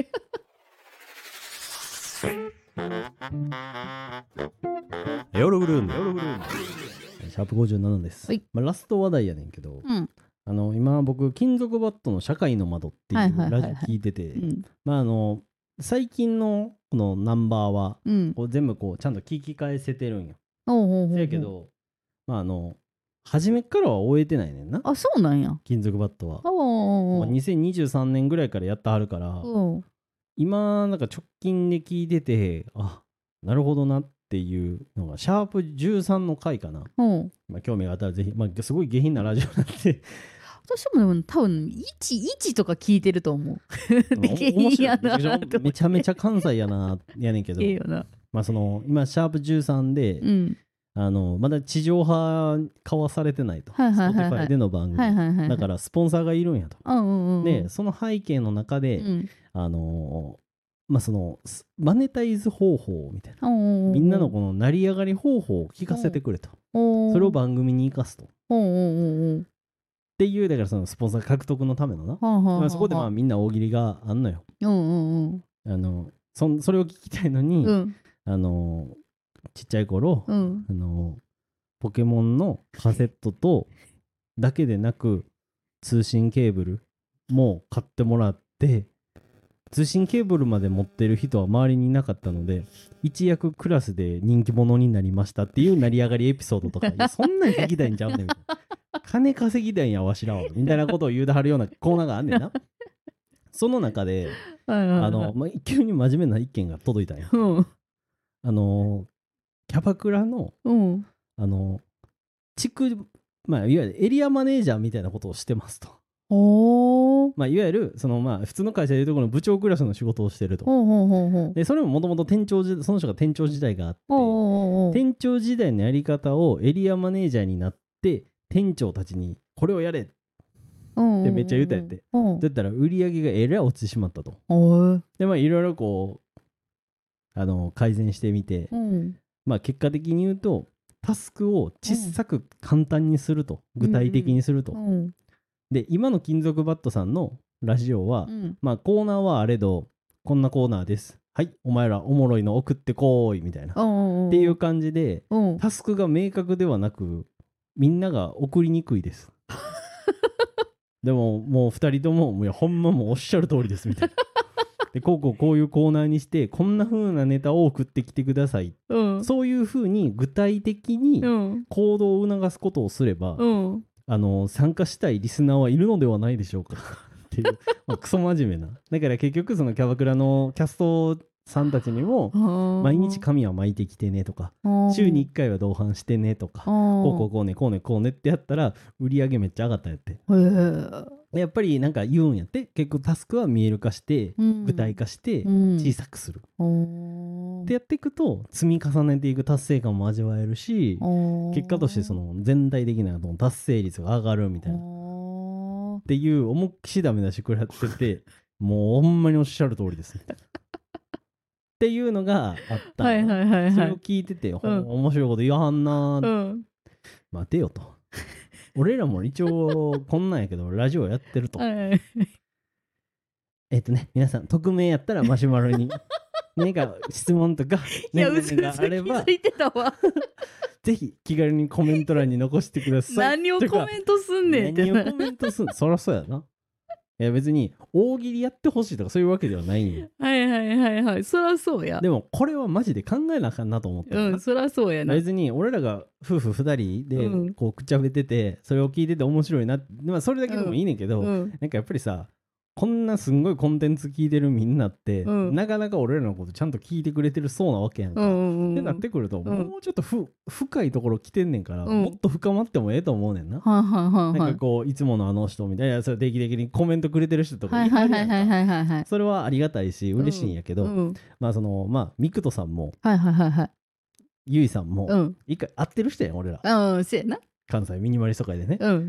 ヨログルームヨログルームシャープごじゅうななです、 はい。 まあ、ラスト話題やねんけど、 うん、 あの今僕金属バットの社会の窓っていうラジオ聞いてて、まああの最近のこのナンバーは、うん、こう全部こうちゃんと聞き返せてるんよ。せやけど、まああの初めからは終えてないねんな。 あ、そうなんや。 金属バットは。まあ、にせんにじゅうさんねんぐらいからやってはるから、今なんか直近で聞いてて、あ、なるほどなっていうのがシャープじゅうさんの回かな。まあ興味があったらぜひ、まあすごい下品なラジオなんで。 私もでも多分いち、いちとか聞いてると思う。 面白い。めちゃめちゃ関西やな、やねんけど。 いいよな。 まあその、今、シャープじゅうさんで、うん、あの、まだ地上波化はされてないと。Spotify での番組。だからスポンサーがいるんやと。で、その背景の中で、うん、あのー、まあその、マネタイズ方法みたいな。みんなのこの成り上がり方法を聞かせてくれと。それを番組に生かすと。っていうだからそのスポンサー獲得のためのな、はあはあはあ、そこでまあみんな大喜利があんのよ。うんうんうん、あの そ, それを聞きたいのに、うん、あのちっちゃい頃、うん、あのポケモンのカセットとだけでなく通信ケーブルも買ってもらって、通信ケーブルまで持ってる人は周りにいなかったので一躍クラスで人気者になりましたっていう成り上がりエピソードとかいやそんなん聞きたいんちゃうねんみたいな。金稼ぎたいんやわしらはみたいなことを言うてはるようなコーナーがあんねんな。その中であの、まあ、急に真面目な意見が届いたんや、うん、あのキャバクラの、うん、あの地区、まあ、いわゆるエリアマネージャーみたいなことをしてますと。お、まあ、いわゆるその、まあ、普通の会社でいうところの部長クラスの仕事をしてると。でそれももともと店長時その人が店長時代があって、店長時代のやり方をエリアマネージャーになって店長たちにこれをやれってめっちゃ言うたやって、だったら売り上げがえらい落ちてしまったと。でまあいろいろこうあの改善してみて、うん、まあ結果的に言うとタスクを小さく簡単にすると、うん、具体的にすると、うん、で今の金属バットさんのラジオは、うん、まあコーナーはあれどこんなコーナーです、はいお前らおもろいの送ってこーいみたいなっていう感じで、タスクが明確ではなくみんなが送りにくいですでももうふたりともいやほんまもうおっしゃる通りですみたいなでこうこうこういうコーナーにしてこんな風なネタを送ってきてください、うん、そういう風に具体的に行動を促すことをすれば、うん、あの参加したいリスナーはいるのではないでしょうかっていう、まあ、クソ真面目な。だから結局そのキャバクラのキャストさんたちにも毎日紙は巻いてきてねとか週にいっかいは同伴してねとかこうこうこうねこうねこうねってやったら売り上げめっちゃ上がったんやって。やっぱりなんか言うんやって、結構タスクは見える化して具体化して小さくする、うん、ってやっていくと積み重ねていく達成感も味わえるし、結果としてその全体的な達成率が上がるみたいなっていう思いっきしダメ出し食らっててもうほんまにおっしゃる通りですねっていうのがあったの、はいはいはいはい、それを聞いてて、うん、面白いこと言わはんな、うん、待てよと俺らも一応こんなんやけどラジオやってるとえっとね皆さん匿名やったらマシュマロに何か質問とか何かがあればぜひ気軽にコメント欄に残してください。 何をコメントすんねんって何をコメントすんそらそうやな。いや別に大喜利やってほしいとかそういうわけではないんよ。 はいはいはいはい、そらそうや。 でもこれはマジで考えなあかんなと思って。 うん、そらそうやな。 別に俺らが夫婦ふたりでこうくちゃべっててそれを聞いてて面白いな、まあそれだけでもいいねんけど、うんうん、なんかやっぱりさこんなすんごいコンテンツ聞いてるみんなって、うん、なかなか俺らのことちゃんと聞いてくれてるそうなわけやんか、うんうんうん、ってなってくると、うん、もうちょっとふ深いところ来てんねんから、うん、もっと深まってもええと思うねんな、はいはいはいはい、なんかこういつものあの人みたいなそれ定期的にコメントくれてる人とかいるやんか、それはありがたいし嬉しいんやけど、うんうん、まあそのまあミクトさんも、はいはいはいはい、ゆいさんも、うん、一回会ってる人やん俺ら、 うん、そうやな、 関西ミニマリスト会でね、うん、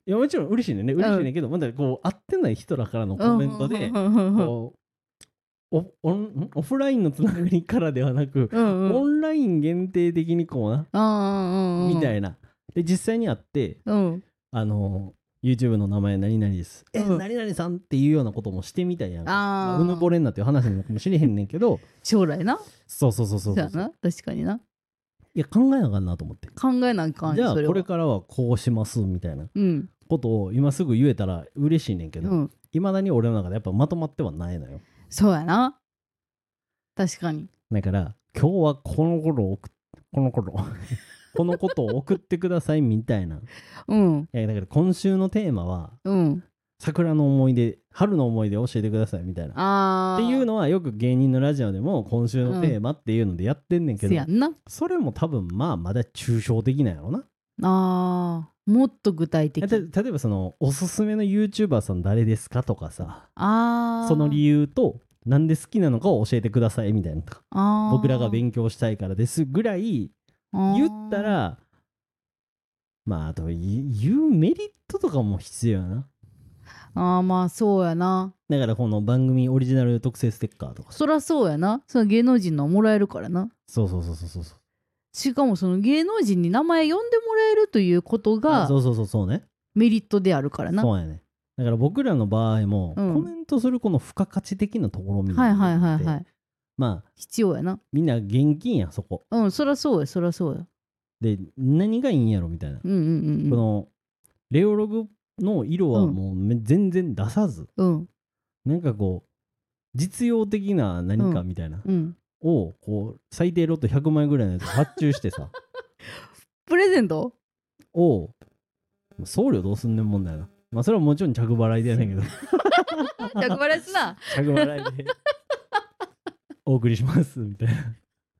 いやもちろん嬉しいね嬉しいねんけど、まだこう会ってない人らからのコメントでこうオオンオフラインのつながりからではなく、うんうん、オンライン限定的にこうな、うんうん、みたいなで実際に会って、うん、あの YouTube の名前何々です、うん、え何々さんっていうようなこともしてみたいやんか、まあ、うぬぼれんなっていう話なのかもしれへんねんけど将来なそうそうそうそうそうそうやな確かにないや考えなあかんなと思って考えなあかんじゃあこれからはこうしますみたいなことを今すぐ言えたら嬉しいねんけどいま、うん、だに俺の中でやっぱまとまってはないのよ。 そうやな確かにだから今日はこの頃をこの頃このことを送ってくださいみたいな、うん、いやだから今週のテーマは、うん、桜の思い出春の思い出教えてくださいみたいなあっていうのはよく芸人のラジオでも今週のテーマっていうのでやってんねんけど、うん、それも多分まあまだ抽象的なんやろな。 あーもっと具体的。 例えばそのおすすめの YouTuber さん誰ですかとかさあその理由となんで好きなのかを教えてくださいみたいなとか僕らが勉強したいからですぐらい言ったらまああと言うメリットとかも必要やな。 あーまあそうやな。 だからこの番組オリジナル特製ステッカーとかそらそうやな。その芸能人のもらえるからな。 そうそうそうそうそう。 しかもその芸能人に名前呼んでもらえるということがそうそうそうそうねメリットであるからな。 そうやね。だから僕らの場合も、うん、コメントするこの付加価値的なところみたいなはいはいはいはいまあ必要やな。 みんな現金やそこ。 うんそらそうやそらそうや。 で何がいいんやろみたいな、うんうんうんうん、このレオログの色はもう、うん、全然出さず、うん、なんかこう実用的な何かみたいな、うん、をこう最低ロットひゃくまいぐらいのやつ発注してさプレゼントを送料どうすんねん問題な。まあそれはもちろん着払いでやねんけど着払いすな着払いでお送りしますみたいな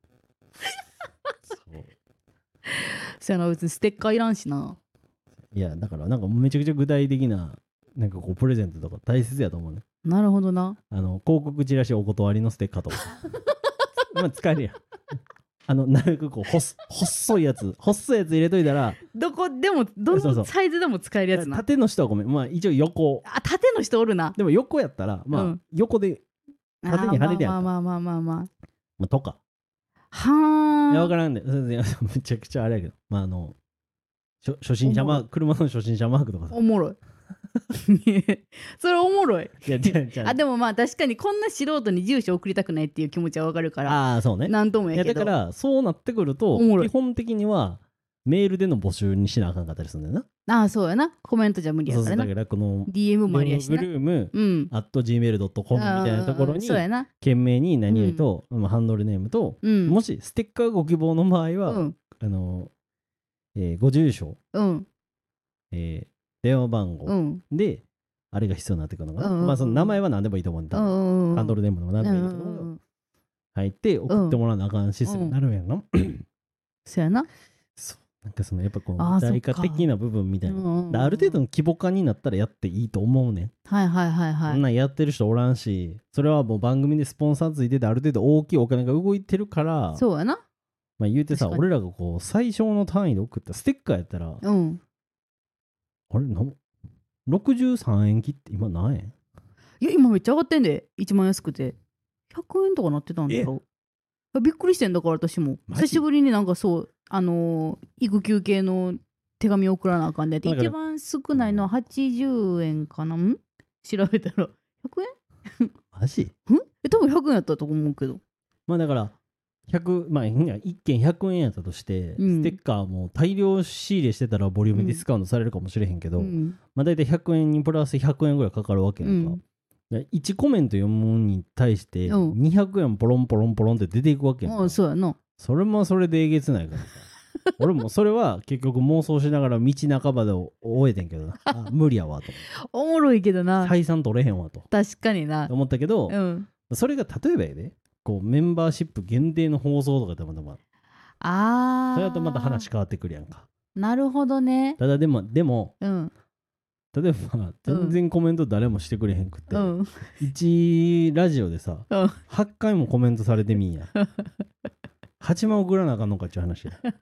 そうそやな別にステッカーいらんしな。 いやだからなんかめちゃくちゃ具体的ななんかこうプレゼントとか大切やと思うね。 なるほどな。 あの広告チラシお断りのステッカーとかまあ使えるやんあのなるべくこうほ細いやつ細いやつ入れといたらどこでもどのサイズでも使えるやつな。 縦の人はごめんまあ一応横あ縦の人おるな。 でも横やったらまあ、うん、横で縦に跳ねてやんか。 まあまあまあまあまあまあ、 まあ、とかはーいや分からんでめちゃくちゃあれやけどまああの初心者マーク車の初心者マークとかさおもろいそれおもろい。いやじゃじゃあでもまあ確かにこんな素人に住所送りたくないっていう気持ちはわかるからああそうねなんともやけどいやだからそうなってくると基本的にはメールでの募集にしなあかんかったりするんだよな。 ああそうやなコメントじゃ無理やからな。 そうそうだからこのディーエム もありやしなグルーム、うん、アット ジーメールドットコム みたいなところに懸命に何々と、うん、ハンドルネームと、うん、もしステッカーご希望の場合は、うん、あの、えー、ご住所、うんえー、電話番号、うん、であれが必要になってくるのかな、うんうんうん、まあその名前は何でもいいと思うんだ、うんうんうん、ハンドルネームでも何でもいいと思うけど、うんうん、入って送ってもらわなあかんシステムになるんやな、うん、 そうやな。 そうなんかそのやっぱこう具体化的な部分みたいな、うんうん、ある程度の規模感になったらやっていいと思うねん。 はいはいはいはい。 そんなんやってる人おらんしそれはもう番組でスポンサーついててある程度大きいお金が動いてるからそうやな。 まあ言うてさ俺らがこう最小の単位で送ったステッカーやったら、うん、あれなろくじゅうさんえん切って今何円？ いや今めっちゃ上がってんでいちまん安くてひゃくえんとかなってたんだろう。びっくりしてんだから私も久しぶりになんかそうあのー、育休系の手紙送らなあかんでって一番少ないのははちじゅうえんかな。ん調べたらひゃくえんマジ？んえ多分ひゃくえんやったと思うけどまあだからひゃくまあいっけんひゃくえんやったとして、うん、ステッカーも大量仕入れしてたらボリュームディスカウントされるかもしれへんけど、うん、まあ大体ひゃくえんにプラスひゃくえんぐらいかかるわけやんか、うん、いちコメント読むに対してにひゃくえんポロンポロンポロンって出ていくわけやんか、 うん、そうやな。 それもそれでえげつないからさ俺もそれは結局妄想しながら道半ばで終えてんけどなあ無理やわとおもろいけどな採算取れへんわと確かにな思ったけど、うん、それが例えばやでこうメンバーシップ限定の放送とかでもまあそれだとまた話変わってくるやんか。 なるほどね。 ただでもでも、うん、例えば全然コメント誰もしてくれへんくって、うん、いちラジオでさ、うん、はちかいもコメントされてみんやはちまん送らなあかんのかっちゅう話や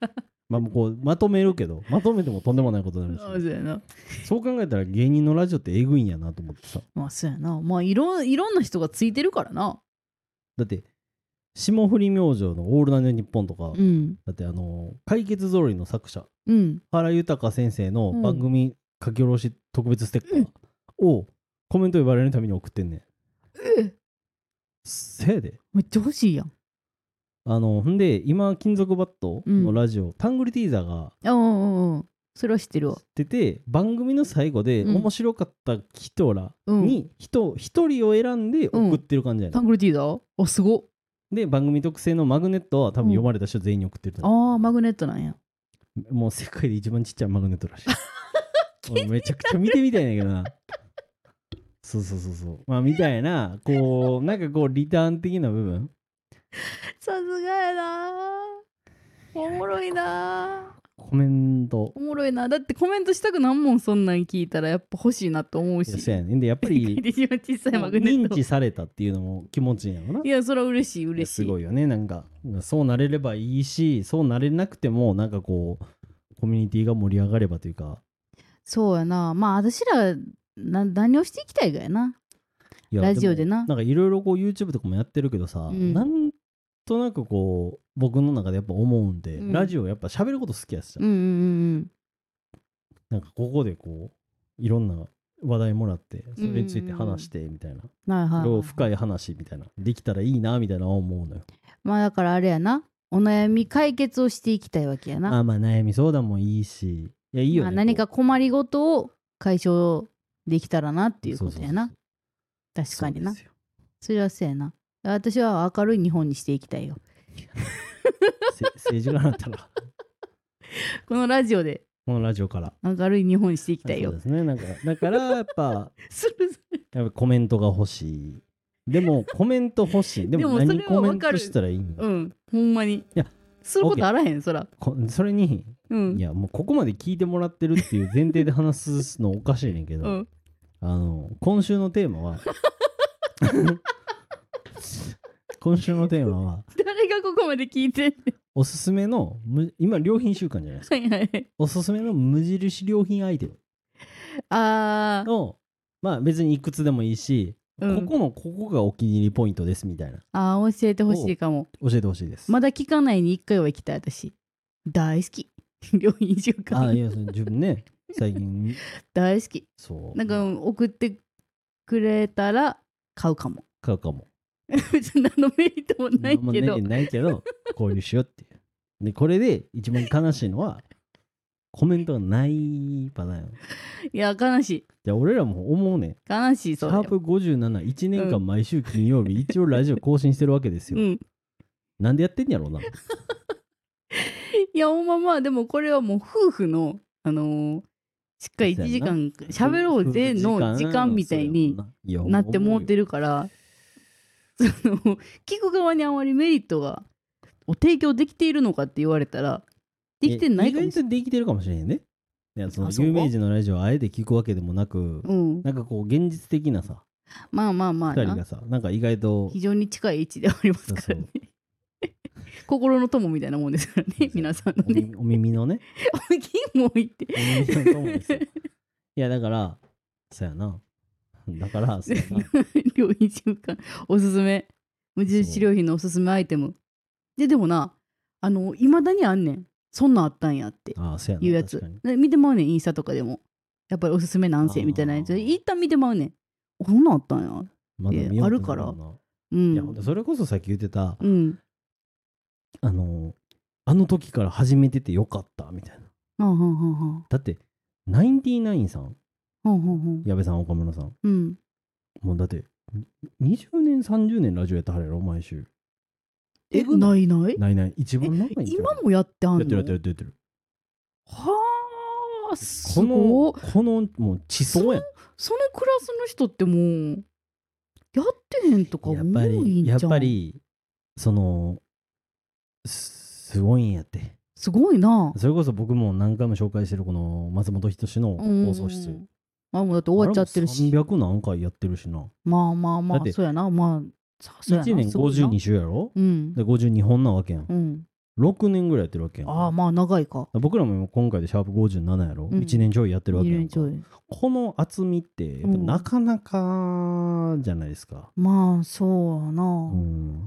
まあこうまとめるけど、まとめてもとんでもないことになるし。 あ、そうやな。 そう考えたら芸人のラジオってえぐいんやなと思ってさ。 まあそうやな。まあいろいろんな人がついてるからな。 だって霜降り明星の「オールナイトニッポン」とか、 うん、 だってあの解決ぞろいの作者、 うん、 原豊先生の番組書き下ろし特別ステッカーをコメント呼ばれるために送ってんねん。 えせいでめっちゃ欲しいやん。 あのほんで今金属バットのラジオ、うん、タングリティーザーがあうんうんそれは知ってるわ。 出て番組の最後で面白かった人らに人一人を選んで送ってる感じやね、 うん、タングリティーザーあすごっ。 で番組特製のマグネットは多分読まれた人全員に送ってる、 うん、ああマグネットなんや。 もう世界で一番ちっちゃいマグネットらしいめちゃくちゃ見てみたいんだけどなそうそうそうそうまあみたいなこうなんかこうリターン的な部分さすがやなおもろいなコメントおもろいな。だってコメントしたくなんもんそんなん聞いたらやっぱ欲しいなと思うし。 そうやねんでやっぱり認知されたっていうのも気持ちいいんやろな。 いやそれは嬉しい嬉しい。 すごいよね。なんかそうなれればいいしそうなれなくてもなんかこうコミュニティが盛り上がればというか。 そうやな。まあ私らな何をしていきたいかやな。ラジオでな。 なんかいろいろこう YouTube とかもやってるけどさ、うん、なんとなくこう僕の中でやっぱ思うんで、うん、ラジオやっぱ喋ること好きやしさ、 うんうんうん、 なんかここでこういろんな話題もらってそれについて話してみたいな、うんうんうん、深い話みたいなできたらいいなみたいな思うのよ。 まあだからあれやなお悩み解決をしていきたいわけやな。 あまあ悩み相談もいいしいやいいよね、まあ、 何か困りごとを解消できたらなっていうことやな。確かにな そ, それはそうやな。私は明るい日本にしていきたいよ政治家だったらこのラジオでこのラジオから明るい日本にしていきたいよ。 そうですね。なんかだからやっぱやっぱコメントが欲しい。でもコメント欲しい。でも何コメントしたらいいの？ うんほんまに。いやすることあらへんそら。 それに、うん、いやもうここまで聞いてもらってるっていう前提で話すのおかしいねんけど、うん、あの今週のテーマは今週のテーマは誰がここまで聞いてんねん。 おすすめの今良品週間じゃないですか、はいはい、おすすめの無印良品アイテムあをまあ別にいくつでもいいし、うん、ここのここがお気に入りポイントですみたいなあー教えてほしいかも。 教えてほしいです。 まだ聞かないにいっかいは行きたい。私大好き良品週間。 あいやそ自分ね最近大好き。 そうなんか送ってくれたら買うかも買うかも別に何のメリットもないけど、 ね、ないけど交流しようっていうでこれで一番悲しいのはコメントがないパターン。 いや悲しい。 じゃあ俺らも思うねん。 悲しい。そうシャープごじゅうなないちねんかん毎週金曜日、うん、一応ラジオ更新してるわけですよ、うん、なんでやってんやろうな。いやほんままあでもこれはもう夫婦のあのーしっかりいちじかん喋ろうぜの時間みたいになってもうてるからその聞く側にあまりメリットがを提供できているのかって言われたらできてないかもしれない。意外とできてるかもしれへんね。いやその有名人のラジオをあえて聞くわけでもなく、うん、なんかこう現実的なさまあまあまあふたりがさなんか意外と非常に近い位置でありますからね。そうそう心の友みたいなもんですからね皆さんのねお耳のねお耳もいってお耳の友ですよ。いやだからそうやなだからそうやな良品週間おすすめ無印良品のおすすめアイテムででもなあのいまだにあんねんそんなんあったんやっていうやつ見てまうねんインスタとかでもやっぱりおすすめ何世みたいなやつ一旦見てまうねんそんなんあったんやまだあるから、 うん、いやそれこそさっき言ってた、 うん、 あのあの時から始めててよかったみたいな、 はんはんはんはんだってナインティナインさん、 はんはんはん矢部さん岡村さん、 うん、 もうだってにじゅうねんさんじゅうねんラジオやったはるやろ毎週。 えないないないない一番長いんちゃう。 今もやってあんの。 やってるやってるやってる。 はあすごい。このこのもう地層やん。 そのクラスの人ってもうやってへんとか多いんじゃん。やっぱりやっぱりそのすごいんやって。 すごいな。 それこそ僕も何回も紹介してるこの松本人志の放送室。 あもうだって終わっちゃってるし。 さんびゃく何回やってるしな。 まあまあまあそうやなまあ。 いちねんごじゅうに週やろ、 うん、 でごじゅうにほんなわけやん、 うん、 ろくねんぐらいやってるわけやん。 ああまあ長いか。 僕らも今回でシャープごじゅうななやろ、うん、いちねんちょいやってるわけやんか。この厚みってやっぱなかなかじゃないですか、 うん、まあそうやな、うん、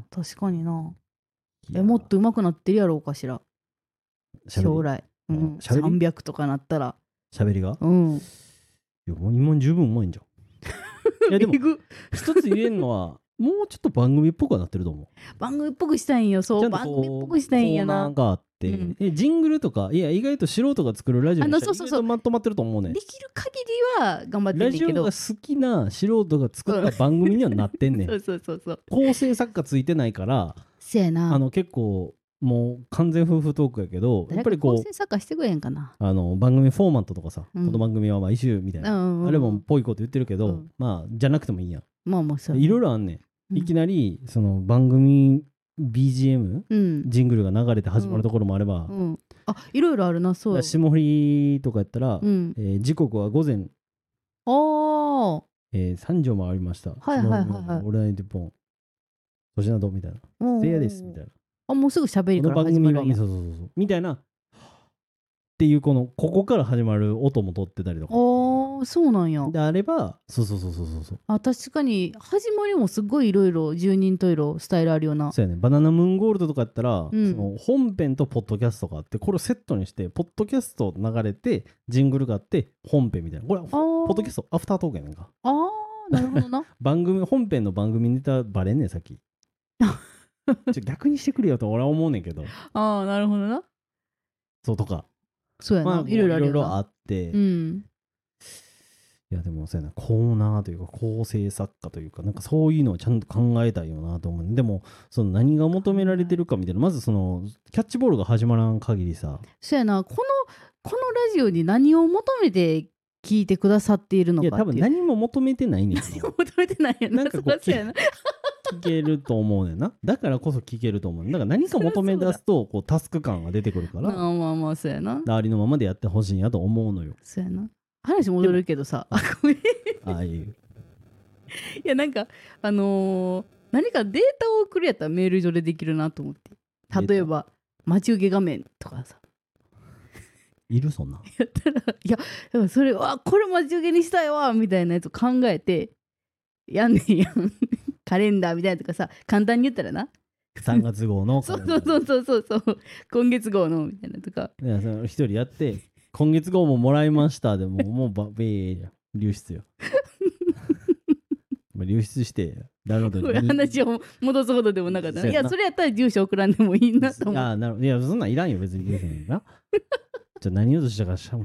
確かにな。えもっと上手くなってるやろうかしら将来、うん、さんびゃくとかなったらしゃべりが、 うん、いやもう今十分うまいんじゃん。いやでも一つ言えるのはもうちょっと番組っぽくはなってると思う。 番組っぽくしたいんよ。そう番組っぽくしたいんやな。 コーナーがあって、うん、えジングルとかいや意外と素人が作るラジオにしたら意外とまとまってると思うね。 できる限りは頑張ってるけど、 ラジオが好きな素人が作った番組にはなってんねん。 そうそうそうそう。 構成作家ついてないから、 せやな。 あの結構もう完全夫婦トークやけど、やっぱりこう構成作家してくれへんかな。 あの番組フォーマットとかさ、うん、この番組は毎週みたいな、 うんうん、 あれもぽいこと言ってるけど、うん、まあじゃなくてもいいやん。 まあまあそう。 いろいろあんねん。いきなりその番組 ビージーエム、うん、ジングルが流れて始まるところもあれば、 うんうん、あいろいろあるな。そう霜降りとかやったら、うんえー、時刻は午前あ、 えー、さんじもありました。 はいはいはいはい。 オールナイトニッポン年などみたいなせいやですみたいな、 あもうすぐ喋りから始まるんや。 そうそうそうそうみたいなっていうこのここから始まる音も取ってたりとか。 ああそうなんや。 であればそうそうそうそうそう。 あ確かに始まりもすごいいろいろじゅうにんといろスタイルあるよな。 そうやね。バナナムーンゴールドとかやったら、うん、その本編とポッドキャストがあってこれをセットにしてポッドキャスト流れてジングルがあって本編みたいなこれはポッドキャストアフタートークやねんか。 ああなるほどな。 番組本編の番組ネタバレんねんさっき。ちょ逆にしてくれよと俺は思うねんけど。 ああなるほどな。 そうとか。 そうやな、まあ、いろいろあるよな。 いろいろあって、うん、いやでもそうやなコーナーというか構成作家というかなんかそういうのをちゃんと考えたいよなと思う。でもその何が求められてるかみたいなまずそのキャッチボールが始まらん限りさ。 そうやなこのこのラジオに何を求めて聞いてくださっているのかっていう。 いや多分何も求めてないねん。 何も求めてないやな。なんかこうそうやな。 聞けると思うねんな。だからこそ聞けると思う。だから何か求め出すとこうタスク感が出てくるから。 まあまあまあそうやな。 ありのままでやってほしいんやと思うのよ。 そうやな。話戻るけどさ。あごめん。 ああいう。いやなんかあのー、何かデータを送るやったらメール上でできるなと思って。例えば待ち受け画面とかさ。 いるそんな。 やったらいやでもそれはこれ待ち受けにしたいわみたいなやつを考えてやんねんやん。カレンダーみたいなとかさ簡単に言ったらなさんがつ号のそうそうそうそうそう今月号のみたいなとか。 いやその一人やって今月号ももらいましたでももうバベー流出よ。流出してダウンロードに話を戻すほどでもなかった。いやそれやったら住所送らんでもいいなと思う。 あなるほど。いやそんなんいらんよ別に住所なんな。じゃあ何をとしたかしらも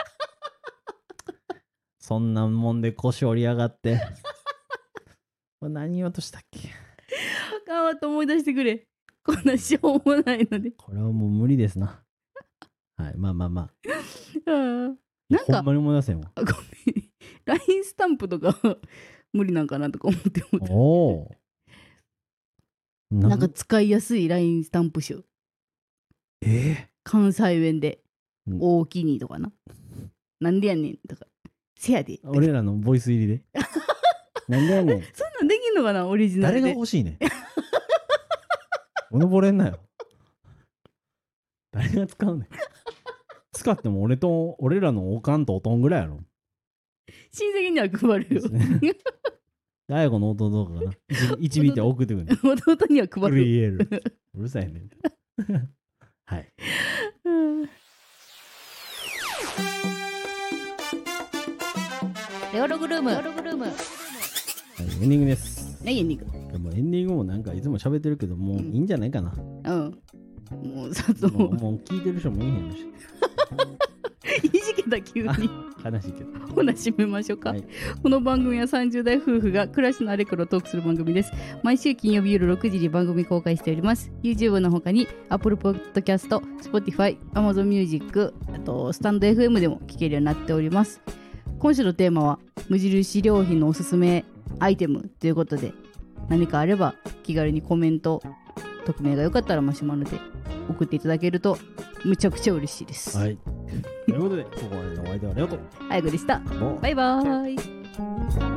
そんなもんで腰折りやがって。何言おうとしたっけ。 頑張って思い出してくれ。こんなしょうもないので。 これはもう無理ですな。はいまあまあまあ。 あなんかほんまに思い出せんわ。 ごめん。ライン スタンプとか無理なんかなとか思って思って。おお。なんか使いやすい ライン スタンプ集。 えー、 関西弁で大きにとかな。なんでやねんとか。せやで。 俺らのボイス入りで。なんでやねん。 そんなんできんのかなオリジナルで。 誰が欲しいねん。おのぼれんなよ。誰が使うねん。使っても俺と俺らのおかんとおとんぐらいやろ。 親戚には配るよ。 大悟の弟とかかな。いちビーて送ってくる。 弟には配る。うるさいねん。はい。 レオログルーム。レオログルーム。 エンディングです。 はい、エンディング。 でもエンディングもなんかいつも喋ってるけど、もういいんじゃないかな。 うん。もう、さつも。 もう聞いてる人もいいへんし。 いじけた急に。 悲しいけど。 ほな締めましょうか、はい、この番組はさんじゅう代夫婦が暮らしのあれこれをトークする番組です。毎週金曜日夜ろくじに番組公開しております。 YouTube の他に Apple Podcast、Spotify、Amazon Music、 あとスタンド エフエム でも聞けるようになっております。今週のテーマは無印良品のおすすめアイテムということで、何かあれば気軽にコメント、匿名がよかったらマシュマロで送っていただけるとむちゃくちゃ嬉しいです。 はい、ということでここまでのお相手はレオとあやこでした。バイバーイ。